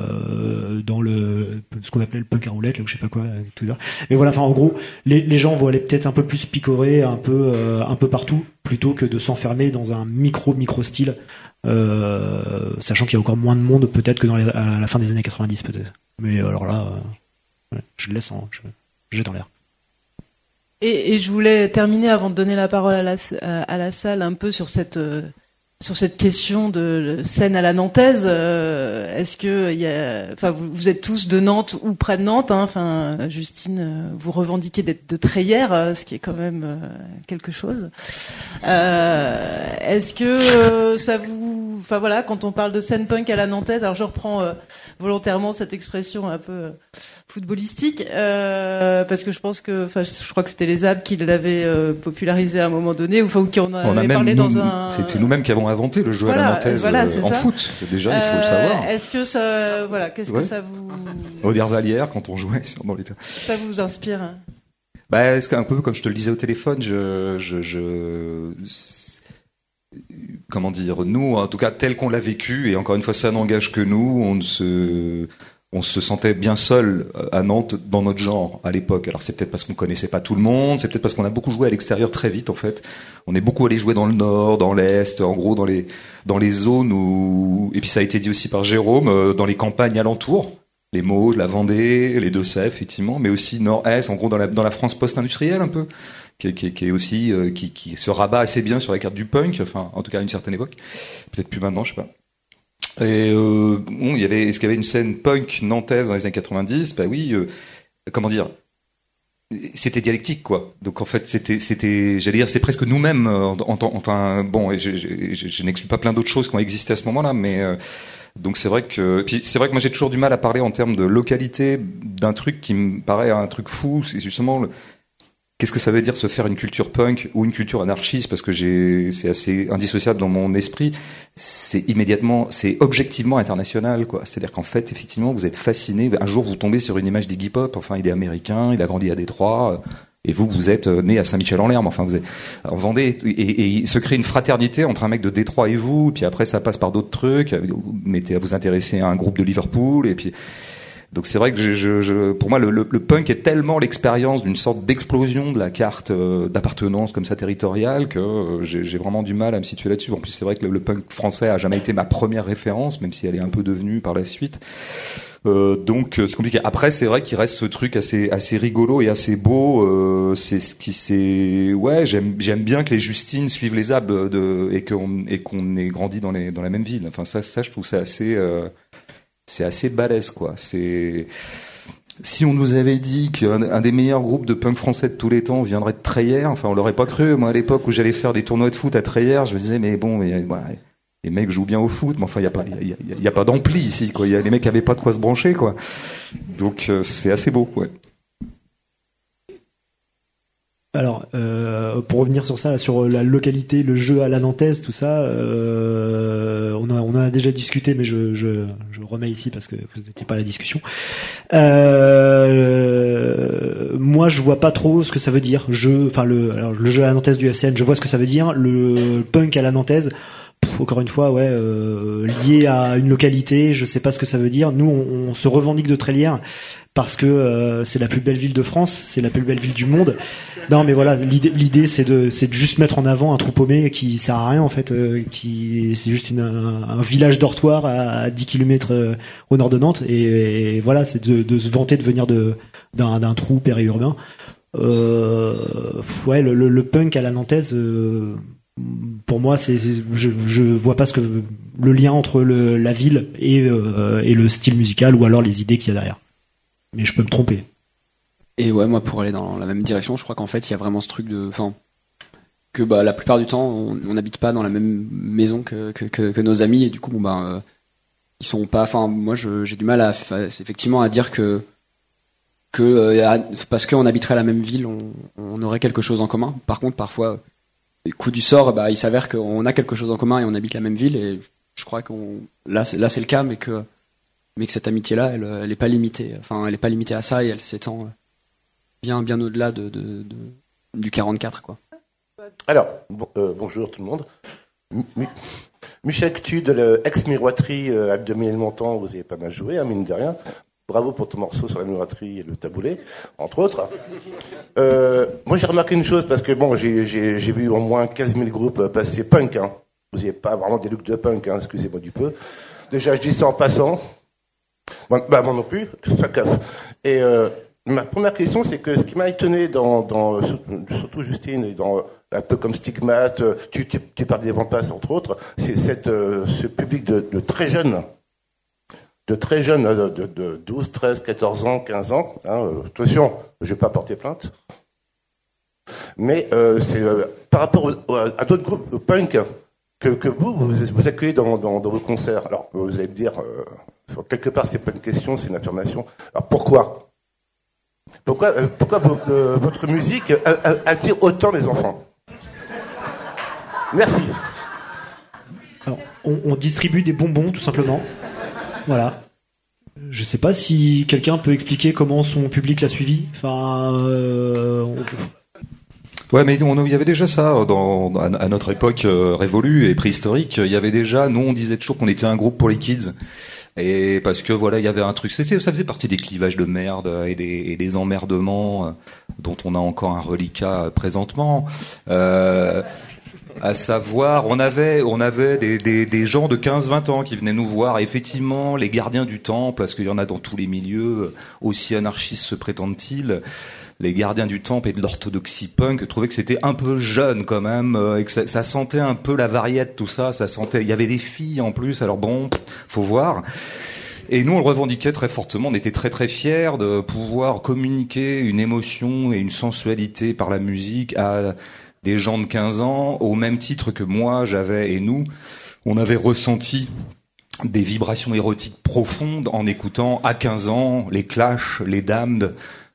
ce qu'on appelait le punk à roulette, ou je sais pas quoi, tout ça. Mais voilà, enfin en gros les gens vont aller peut-être un peu plus picorer un peu partout plutôt que de s'enfermer dans un micro style, sachant qu'il y a encore moins de monde peut-être que à la fin des années 90 peut-être. Mais alors là, je le laisse je jette en l'air. Et je voulais terminer avant de donner la parole à la salle un peu sur cette question de scène à la nantaise. Est-ce que vous êtes tous de Nantes ou près de Nantes, hein, enfin Justine, vous revendiquez d'être de Treillères, ce qui est quand même quelque chose. Est-ce que ça vous, enfin voilà, quand on parle de scène punk à la nantaise, alors je reprends volontairement cette expression un peu footballistique, parce que je pense que, je crois que c'était les AB qui l'avaient popularisé à un moment donné, ou qui en avaient parlé dans un. C'est nous-mêmes qui avons inventé le jeu à la nantaise en foot. Déjà, il faut le savoir. Est-ce que ça, qu'est-ce que ça vous. Audervalière, quand on jouait dans les. Ça vous inspire? C'est un peu comme je te le disais au téléphone. Comment dire, nous, en tout cas, tel qu'on l'a vécu, et encore une fois, ça n'engage que nous, on se sentait bien seul à Nantes dans notre genre à l'époque. Alors c'est peut-être parce qu'on connaissait pas tout le monde, c'est peut-être parce qu'on a beaucoup joué à l'extérieur très vite en fait. On est beaucoup allé jouer dans le nord, dans l'est, en gros dans les zones où, et puis ça a été dit aussi par Jérôme, dans les campagnes alentours, les Mauges, la Vendée, les Deux-Sèvres effectivement, mais aussi nord-est, en gros dans la France post-industrielle un peu. Qui est aussi qui se rabat assez bien sur la carte du punk, enfin en tout cas à une certaine époque, peut-être plus maintenant, je sais pas. Et est-ce qu'il y avait une scène punk nantaise dans les années 90? Oui, comment dire, c'était dialectique quoi. Donc en fait c'était j'allais dire c'est presque nous-mêmes je n'exclus pas plein d'autres choses qui ont existé à ce moment-là, mais donc c'est vrai que moi j'ai toujours du mal à parler en termes de localité d'un truc qui me paraît un truc fou, c'est justement qu'est-ce que ça veut dire se faire une culture punk ou une culture anarchiste, parce que c'est assez indissociable dans mon esprit. C'est objectivement international, quoi. C'est-à-dire qu'en fait, effectivement, vous êtes fasciné. Un jour, vous tombez sur une image d'Iggy Pop. Enfin, il est américain, il a grandi à Détroit. Et vous êtes né à Saint-Michel-en-Lerme. Enfin, vous êtes en Vendée. Et il se crée une fraternité entre un mec de Détroit et vous. Puis après, ça passe par d'autres trucs. Vous mettez à vous intéresser à un groupe de Liverpool. Et puis, Donc c'est vrai que pour moi le punk est tellement l'expérience d'une sorte d'explosion de la carte d'appartenance comme ça territoriale que j'ai vraiment du mal à me situer là-dessus. En plus c'est vrai que le punk français a jamais été ma première référence, même si elle est un peu devenue par la suite. Donc c'est compliqué. Après c'est vrai qu'il reste ce truc assez rigolo et assez beau. J'aime bien que les Justines suivent les Ab et qu'on ait grandi dans la même ville. Enfin ça je trouve ça c'est assez balèze quoi. Si on nous avait dit qu'un des meilleurs groupes de punk français de tous les temps viendrait de Treillères, enfin on l'aurait pas cru. Moi à l'époque où j'allais faire des tournois de foot à Treillères, je me disais mais bon les mecs jouent bien au foot, mais enfin il y a pas d'ampli ici quoi. Les mecs avaient pas de quoi se brancher quoi. Donc c'est assez beau ouais. Alors, pour revenir sur ça, sur la localité, le jeu à la nantaise, tout ça, on en a déjà discuté, mais je remets ici parce que vous n'étiez pas à la discussion. Moi, je vois pas trop ce que ça veut dire. Le jeu à la nantaise du FCN, je vois ce que ça veut dire. Le punk à la nantaise, encore une fois, lié à une localité, je sais pas ce que ça veut dire. Nous, on se revendique de Trélières parce que c'est la plus belle ville de France, c'est la plus belle ville du monde. Non, mais voilà, l'idée c'est de juste mettre en avant un trou paumé qui sert à rien en fait, c'est juste un village dortoir à 10 km au nord de Nantes et voilà, c'est de se vanter de venir d'un trou périurbain. Le punk à la nantaise, pour moi, je vois pas le lien entre la ville et le style musical ou alors les idées qu'il y a derrière. Mais je peux me tromper. Et ouais, moi, pour aller dans la même direction, je crois qu'en fait, il y a vraiment ce truc que la plupart du temps, on n'habite pas dans la même maison que nos amis, et du coup, ils sont pas. Enfin, moi, j'ai du mal effectivement à dire que parce qu'on habiterait la même ville, on aurait quelque chose en commun. Par contre, parfois, coup du sort, il s'avère qu'on a quelque chose en commun et on habite la même ville, et je crois là, c'est le cas, mais que cette amitié-là, elle est pas limitée. Enfin, elle est pas limitée à ça et elle s'étend bien au-delà du 44 quoi. Alors bonjour tout le monde. Michel Ctu de l'ex-miroiterie Abdominal Montant, vous avez pas mal joué, mine de rien. Bravo pour ton morceau sur la miroiterie et le taboulet, entre autres. Moi j'ai remarqué une chose parce que j'ai vu au moins 15 000 groupes passer punk. Vous n'avez pas vraiment des looks de punk, excusez-moi du peu. Déjà je dis ça en passant. Moi non plus. Et ma première question, c'est que ce qui m'a étonné surtout Justine, et un peu comme Stigmate, tu parles des Vampas entre autres, c'est ce public de très jeunes, de 12, 13, 14 ans, 15 ans. Attention, je vais pas porter plainte. Mais c'est par rapport à d'autres groupes punk que vous accueillez dans vos concerts. Alors vous allez me dire, quelque part c'est pas une question, c'est une affirmation. Alors pourquoi votre musique attire autant les enfants? Merci. Alors, on distribue des bonbons, tout simplement. Voilà. Je sais pas si quelqu'un peut expliquer comment son public l'a suivi. Enfin, Ouais, mais il y avait déjà ça à notre époque révolue et préhistorique. Il y avait déjà, nous on disait toujours qu'on était un groupe pour les kids. Et parce que il y avait un truc, ça faisait partie des clivages de merde et des emmerdements dont on a encore un reliquat présentement. À savoir, on avait des gens de 15-20 ans qui venaient nous voir. Et effectivement, les gardiens du temple, parce qu'il y en a dans tous les milieux, aussi anarchistes se prétendent-ils. Les gardiens du temple et de l'orthodoxie punk trouvaient que c'était un peu jeune quand même, et que ça sentait un peu la variette, tout ça. Il y avait des filles en plus, alors faut voir. Et nous, on le revendiquait très fortement. On était très très fiers de pouvoir communiquer une émotion et une sensualité par la musique à des gens de 15 ans, au même titre que moi, on avait ressenti des vibrations érotiques profondes en écoutant à 15 ans les Clash, les Damned,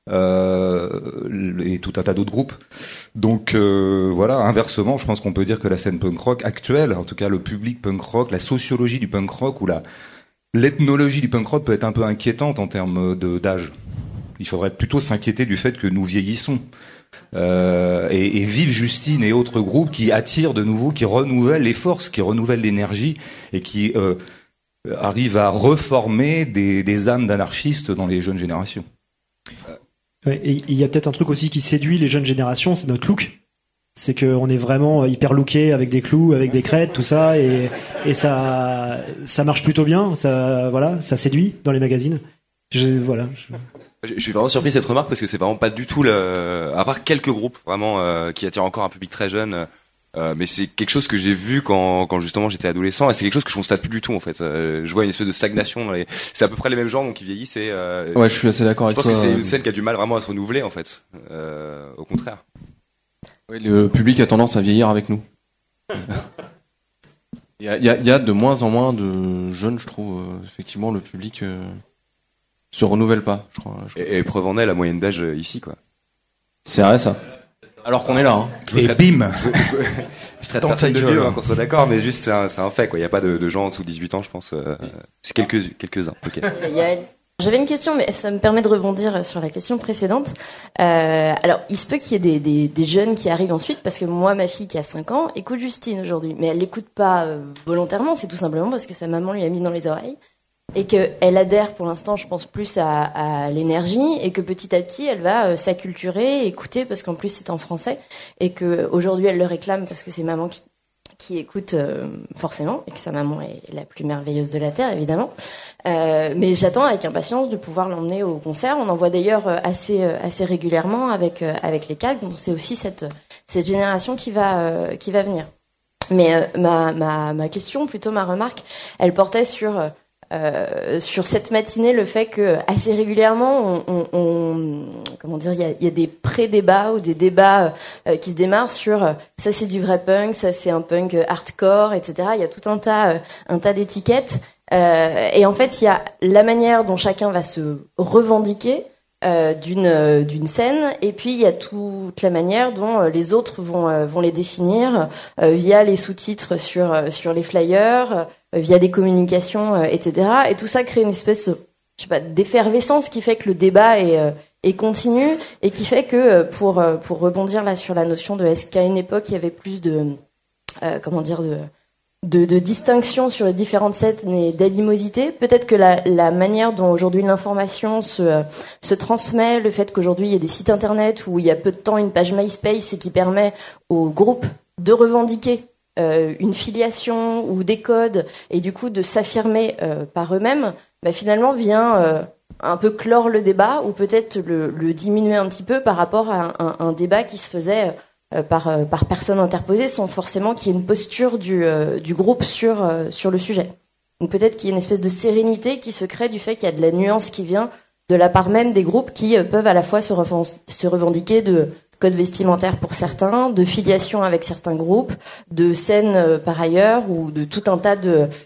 et tout un tas d'autres groupes. Donc inversement, je pense qu'on peut dire que la scène punk rock actuelle, en tout cas le public punk rock, la sociologie du punk rock ou l'ethnologie du punk rock peut être un peu inquiétante en termes d'âge. Il faudrait plutôt s'inquiéter du fait que nous vieillissons. Et vive Justine et autres groupes qui attirent de nouveau, qui renouvellent les forces, qui renouvellent l'énergie et qui arrive à reformer des âmes d'anarchistes dans les jeunes générations. Ouais, et il y a peut-être un truc aussi qui séduit les jeunes générations, c'est notre look. C'est qu'on est vraiment hyper looké avec des clous, avec des crêtes, tout ça, et ça marche plutôt bien. Ça séduit dans les magazines. Je suis vraiment surpris de cette remarque parce que c'est vraiment pas du tout à part quelques groupes vraiment qui attirent encore un public très jeune. Mais c'est quelque chose que j'ai vu quand justement j'étais adolescent et c'est quelque chose que je constate plus du tout en fait. Je vois une espèce de stagnation c'est à peu près les mêmes gens donc qui vieillissent et ouais, je suis assez d'accord avec toi. Je pense que c'est une scène qui a du mal vraiment à se renouveler en fait. Au contraire. Oui, le public a tendance à vieillir avec nous. Il y a de moins en moins de jeunes, je trouve. Effectivement, le public se renouvelle pas, je crois. Et preuve en est la moyenne d'âge ici quoi. C'est vrai ça. Alors qu'on est là. Hein. Et bim. Je traite personne de vieux, qu'on soit d'accord, mais juste c'est un fait quoi. Il y a pas de gens en dessous de 18 ans, je pense. C'est quelques-uns. Ok. J'avais une question, mais ça me permet de rebondir sur la question précédente. Alors, il se peut qu'il y ait des jeunes qui arrivent ensuite, parce que moi, ma fille qui a 5 ans, écoute Justine aujourd'hui. Mais elle l'écoute pas volontairement, c'est tout simplement parce que sa maman lui a mis dans les oreilles. Et qu'elle adhère pour l'instant, je pense, plus à l'énergie, et que petit à petit, elle va s'acculturer, écouter, parce qu'en plus c'est en français, et que aujourd'hui elle le réclame parce que c'est maman qui écoute forcément, et que sa maman est la plus merveilleuse de la Terre, évidemment. Mais j'attends avec impatience de pouvoir l'emmener au concert. On en voit d'ailleurs assez régulièrement avec les CAG, donc c'est aussi cette génération qui va venir. Mais ma question, plutôt ma remarque, elle portait sur cette matinée, le fait que assez régulièrement comment dire, il y a des pré-débats ou des débats qui se démarrent sur ça c'est du vrai punk, ça c'est un punk hardcore, etc. Il y a tout un tas d'étiquettes et en fait il y a la manière dont chacun va se revendiquer d'une scène, et puis il y a toute la manière dont les autres vont les définir via les sous-titres sur les flyers, via des communications, etc. Et tout ça crée une espèce, je sais pas, d'effervescence qui fait que le débat est continu, et qui fait que pour rebondir là sur la notion de est-ce qu'à une époque il y avait plus de distinction sur les différentes scènes et d'animosité, peut-être que la manière dont aujourd'hui l'information se transmet, le fait qu'aujourd'hui il y ait des sites internet où il y a peu de temps une page MySpace et qui permet aux groupes de revendiquer une filiation ou des codes, et du coup de s'affirmer par eux-mêmes, finalement vient un peu clore le débat, ou peut-être le diminuer un petit peu par rapport à un débat qui se faisait par personne interposée, sans forcément qu'il y ait une posture du groupe sur le sujet. Donc peut-être qu'il y a une espèce de sérénité qui se crée du fait qu'il y a de la nuance qui vient de la part même des groupes qui peuvent à la fois se revendiquer de code vestimentaire pour certains, de filiation avec certains groupes, de scènes par ailleurs, ou de tout un tas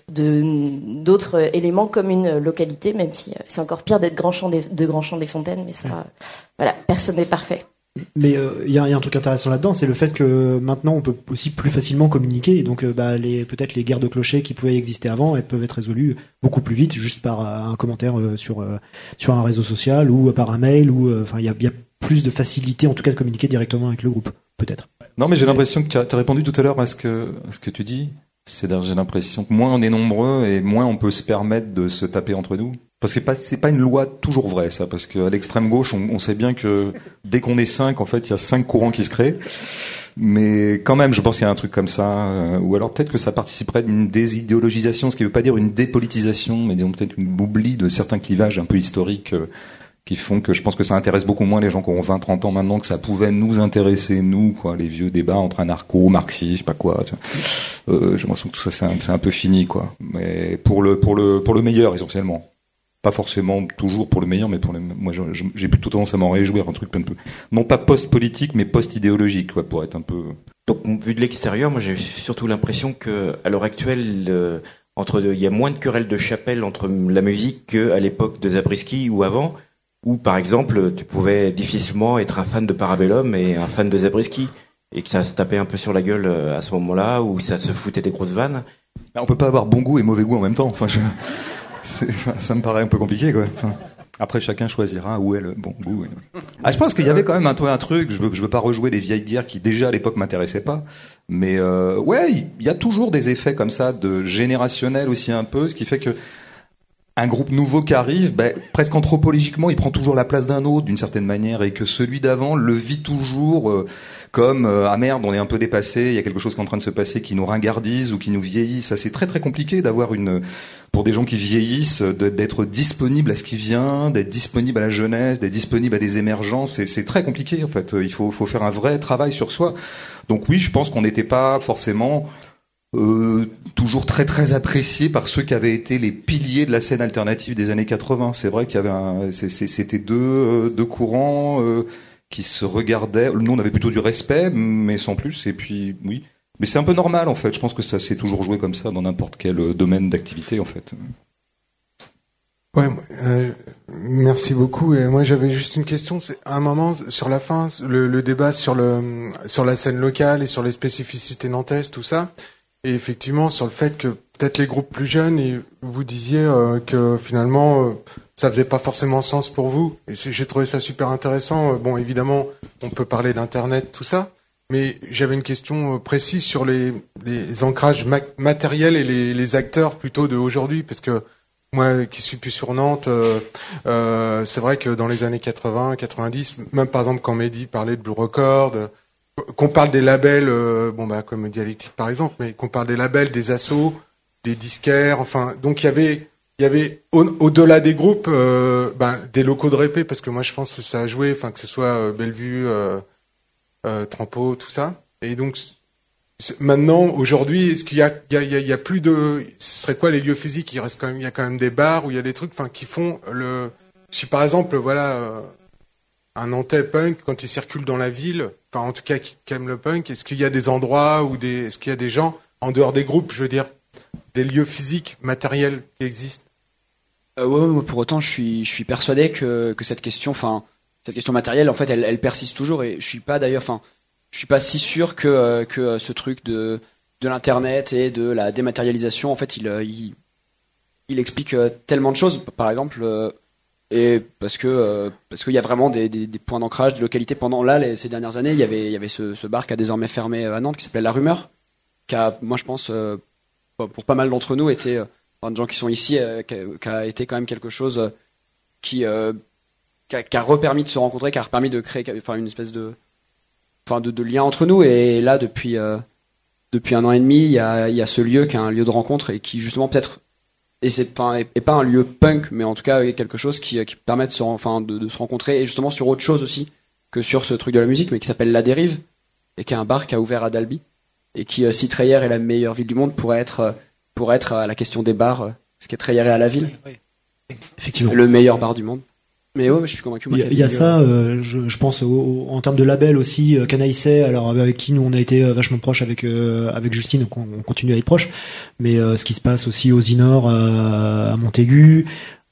d'autres éléments comme une localité, même si c'est encore pire d'être Grand Champ des Fontaines, mais ça, voilà, personne n'est parfait. Mais il y a un truc intéressant là-dedans, c'est le fait que maintenant on peut aussi plus facilement communiquer, et donc peut-être les guerres de clochers qui pouvaient exister avant, elles peuvent être résolues beaucoup plus vite juste par un commentaire sur un réseau social, ou par un mail, ou il y a plus de facilité en tout cas de communiquer directement avec le groupe, peut-être. Non, mais j'ai l'impression que tu as répondu tout à l'heure à ce que tu dis. C'est-à-dire, j'ai l'impression que moins on est nombreux et moins on peut se permettre de se taper entre nous. Parce que c'est pas une loi toujours vraie, ça, parce qu'à l'extrême gauche, on sait bien que dès qu'on est 5, en fait, il y a 5 courants qui se créent. Mais quand même, je pense qu'il y a un truc comme ça, ou alors peut-être que ça participerait d'une désidéologisation, ce qui veut pas dire une dépolitisation, mais disons peut-être une oubli de certains clivages un peu historiques, qui font que je pense que ça intéresse beaucoup moins les gens qui ont 20-30 ans maintenant que ça pouvait nous intéresser, nous, quoi, les vieux débats entre anarcho-marxistes, je sais pas quoi, tu vois. J'ai l'impression que tout ça c'est un peu fini, quoi. Mais pour le meilleur, essentiellement. Pas forcément toujours pour le meilleur, mais moi j'ai plutôt tendance à m'en réjouir, un truc un peu, non pas post-politique, mais post-idéologique, quoi, pour être un peu... Donc, vu de l'extérieur, moi j'ai surtout l'impression que, à l'heure actuelle, il y a moins de querelles de chapelle entre la musique qu'à l'époque de Zabriskie ou avant, où par exemple tu pouvais difficilement être un fan de Parabellum et un fan de Zabriskie, et que ça se tapait un peu sur la gueule à ce moment-là, où ça se foutait des grosses vannes. On peut pas avoir bon goût et mauvais goût en même temps. Enfin, ça me paraît un peu compliqué, quoi. Enfin... Après, chacun choisira où est le bon goût. Ah, je pense qu'il y avait quand même un truc. Je veux pas rejouer des vieilles bières qui déjà à l'époque m'intéressaient pas. Mais ouais, il y a toujours des effets comme ça de générationnel aussi un peu, ce qui fait que un groupe nouveau qui arrive, presque anthropologiquement, il prend toujours la place d'un autre d'une certaine manière, et que celui d'avant le vit toujours comme ah merde, on est un peu dépassé, il y a quelque chose qui est en train de se passer qui nous ringardise ou qui nous vieillit. Ça, c'est très très compliqué d'avoir pour des gens qui vieillissent, d'être disponible à ce qui vient, d'être disponible à la jeunesse, d'être disponible à des émergences. C'est très compliqué en fait. Il faut faire un vrai travail sur soi. Donc oui, je pense qu'on n'était pas forcément toujours très très apprécié par ceux qui avaient été les piliers de la scène alternative des années 80. C'est vrai qu'il y avait c'était deux courants qui se regardaient. Nous, on avait plutôt du respect, mais sans plus. Et puis oui, mais c'est un peu normal en fait. Je pense que ça s'est toujours joué comme ça dans n'importe quel domaine d'activité en fait. Ouais, merci beaucoup. Et moi, j'avais juste une question. C'est à un moment sur la fin, le débat sur la scène locale et sur les spécificités nantaises, tout ça. Et effectivement, sur le fait que peut-être les groupes plus jeunes, et vous disiez que finalement, ça faisait pas forcément sens pour vous. Et j'ai trouvé ça super intéressant. Bon, évidemment, on peut parler d'Internet, tout ça. Mais j'avais une question précise sur les ancrages matériels et les acteurs plutôt de aujourd'hui. Parce que moi, qui suis plus sur Nantes, c'est vrai que dans les années 80, 90, même par exemple quand Mehdi parlait de Blue Record, qu'on parle des labels, comme Dialectique par exemple, mais qu'on parle des labels, des assos, des disquaires, enfin, donc il y avait au-delà des groupes, des locaux de répé, parce que moi je pense que ça a joué, enfin que ce soit Bellevue, Trampo, tout ça. Et donc maintenant, aujourd'hui, est-ce qu'il y a plus de, ce serait quoi les lieux physiques? Il reste quand même, il y a quand même des bars où il y a des trucs, enfin, qui font si par exemple, voilà. Un Nantais punk, quand il circule dans la ville, enfin en tout cas qui aime le punk, est-ce qu'il y a des endroits est-ce qu'il y a des gens, en dehors des groupes, je veux dire, des lieux physiques, matériels qui existent? Ouais, pour autant, je suis persuadé que cette question matérielle, en fait, elle persiste toujours, et je suis pas si sûr que ce truc de l'internet et de la dématérialisation, en fait, il explique tellement de choses. Par exemple, et parce qu'il y a vraiment des points d'ancrage, des localités. Pendant ces dernières années, il y avait ce bar qui a désormais fermé à Nantes, qui s'appelait La Rumeur, qui a, moi je pense, pour pas mal d'entre nous, été, de gens qui sont ici, qui a été quand même quelque chose qui a repermis de se rencontrer, qui a repermis de créer, une espèce de lien entre nous. Et là, depuis 1 an et demi, il y a ce lieu qui est un lieu de rencontre, et qui justement peut-être, et pas un lieu punk, mais en tout cas quelque chose qui permet de se rencontrer, et justement sur autre chose aussi que sur ce truc de la musique, mais qui s'appelle La Dérive, et qui est un bar qui a ouvert à Dalby, et qui, si Treillère est la meilleure ville du monde, pourrait être à la question des bars, ce qui est Treillère est à la ville, effectivement, le meilleur bar du monde. Mais ouais, je suis convaincu. Il y a ça, je pense en termes de label aussi, Canaïsset, alors avec qui nous on a été vachement proche avec Justine, donc on continue à être proche. Mais ce qui se passe aussi aux Inor à Montaigu,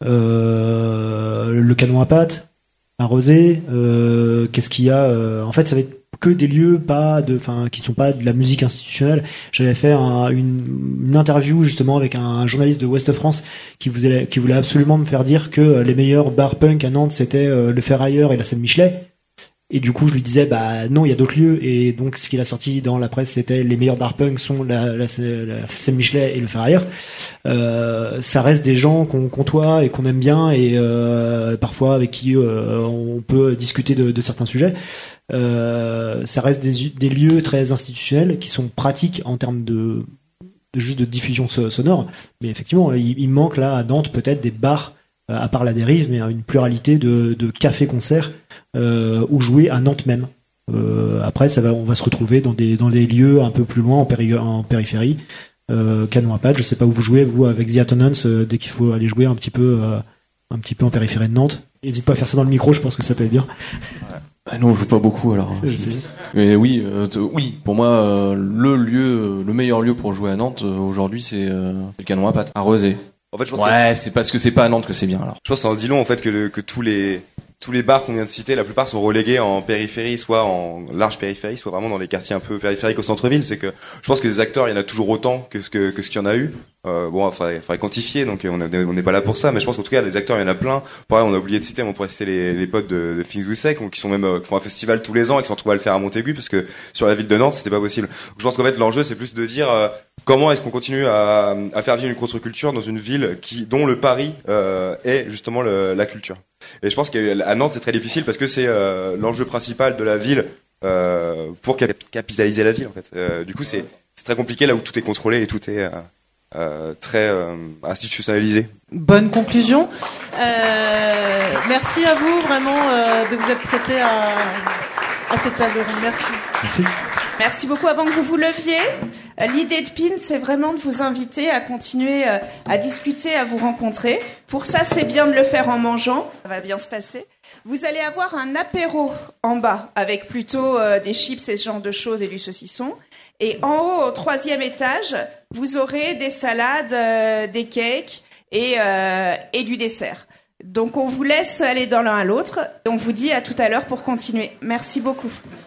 le Canon à Pâte à Rosé, qu'est-ce qu'il y a en fait, ça va être que des lieux qui sont pas de la musique institutionnelle. J'avais fait une interview justement avec un journaliste de Ouest France qui voulait absolument me faire dire que les meilleurs bars punk à Nantes c'était le Ferrailleur et la Scène Michelet. Et du coup, je lui disais, non, il y a d'autres lieux. Et donc, ce qu'il a sorti dans la presse, c'était les meilleurs bars punk sont la Scène Michelet et le Ferrailleur. Ça reste des gens qu'on côtoie et qu'on aime bien, et parfois avec qui on peut discuter de certains sujets. Ça reste des lieux très institutionnels qui sont pratiques en termes de juste de diffusion sonore. Mais effectivement, il manque là à Nantes peut-être des bars, à part La Dérive, mais une pluralité de cafés-concerts où jouer à Nantes même. Après, on va se retrouver dans des lieux un peu plus loin en périphérie. Canon à Pâte, je sais pas où vous jouez vous avec The Attendance, dès qu'il faut aller jouer un petit peu en périphérie de Nantes. N'hésite pas à faire ça dans le micro, je pense que ça peut être bien. Non, on joue pas beaucoup alors. Mais oui, pour moi, le meilleur lieu pour jouer à Nantes aujourd'hui, c'est le Canon à Pâte, à Rezé. En fait, je pense c'est parce que c'est pas à Nantes que c'est bien alors. Je pense que ça en dit long en fait que tous les bars qu'on vient de citer, la plupart sont relégués en périphérie, soit en large périphérie, soit vraiment dans les quartiers un peu périphériques au centre-ville. C'est que je pense que les acteurs, il y en a toujours autant que ce qu'il y en a eu. Bon, faudrait quantifier, donc on n'est pas là pour ça, mais je pense qu'en tout cas, les acteurs, il y en a plein. Pareil, on a oublié de citer, on pourrait citer les potes de Things We Say, qui sont même, qui font un festival tous les ans et qui se retrouvent à le faire à Montaigu, parce que sur la ville de Nantes, c'était pas possible. Donc, je pense qu'en fait, l'enjeu, c'est plus de dire, comment est-ce qu'on continue à faire vivre une contre-culture dans une ville dont le pari, est justement la culture. Et je pense qu'à Nantes, c'est très difficile parce que c'est, l'enjeu principal de la ville, pour capitaliser la ville, en fait. Du coup, c'est très compliqué là où tout est contrôlé et tout est, très institutionnalisé. Bonne conclusion. Merci à vous vraiment de vous être prêté à cette table ronde. Merci. Merci. Merci beaucoup. Avant que vous vous leviez, l'idée de PIN, c'est vraiment de vous inviter à continuer à discuter, à vous rencontrer. Pour ça, c'est bien de le faire en mangeant. Ça va bien se passer. Vous allez avoir un apéro en bas avec plutôt des chips et ce genre de choses et du saucisson. Et en haut, au 3e étage, vous aurez des salades, des cakes et du dessert. Donc on vous laisse aller dans l'un à l'autre et on vous dit à tout à l'heure pour continuer. Merci beaucoup.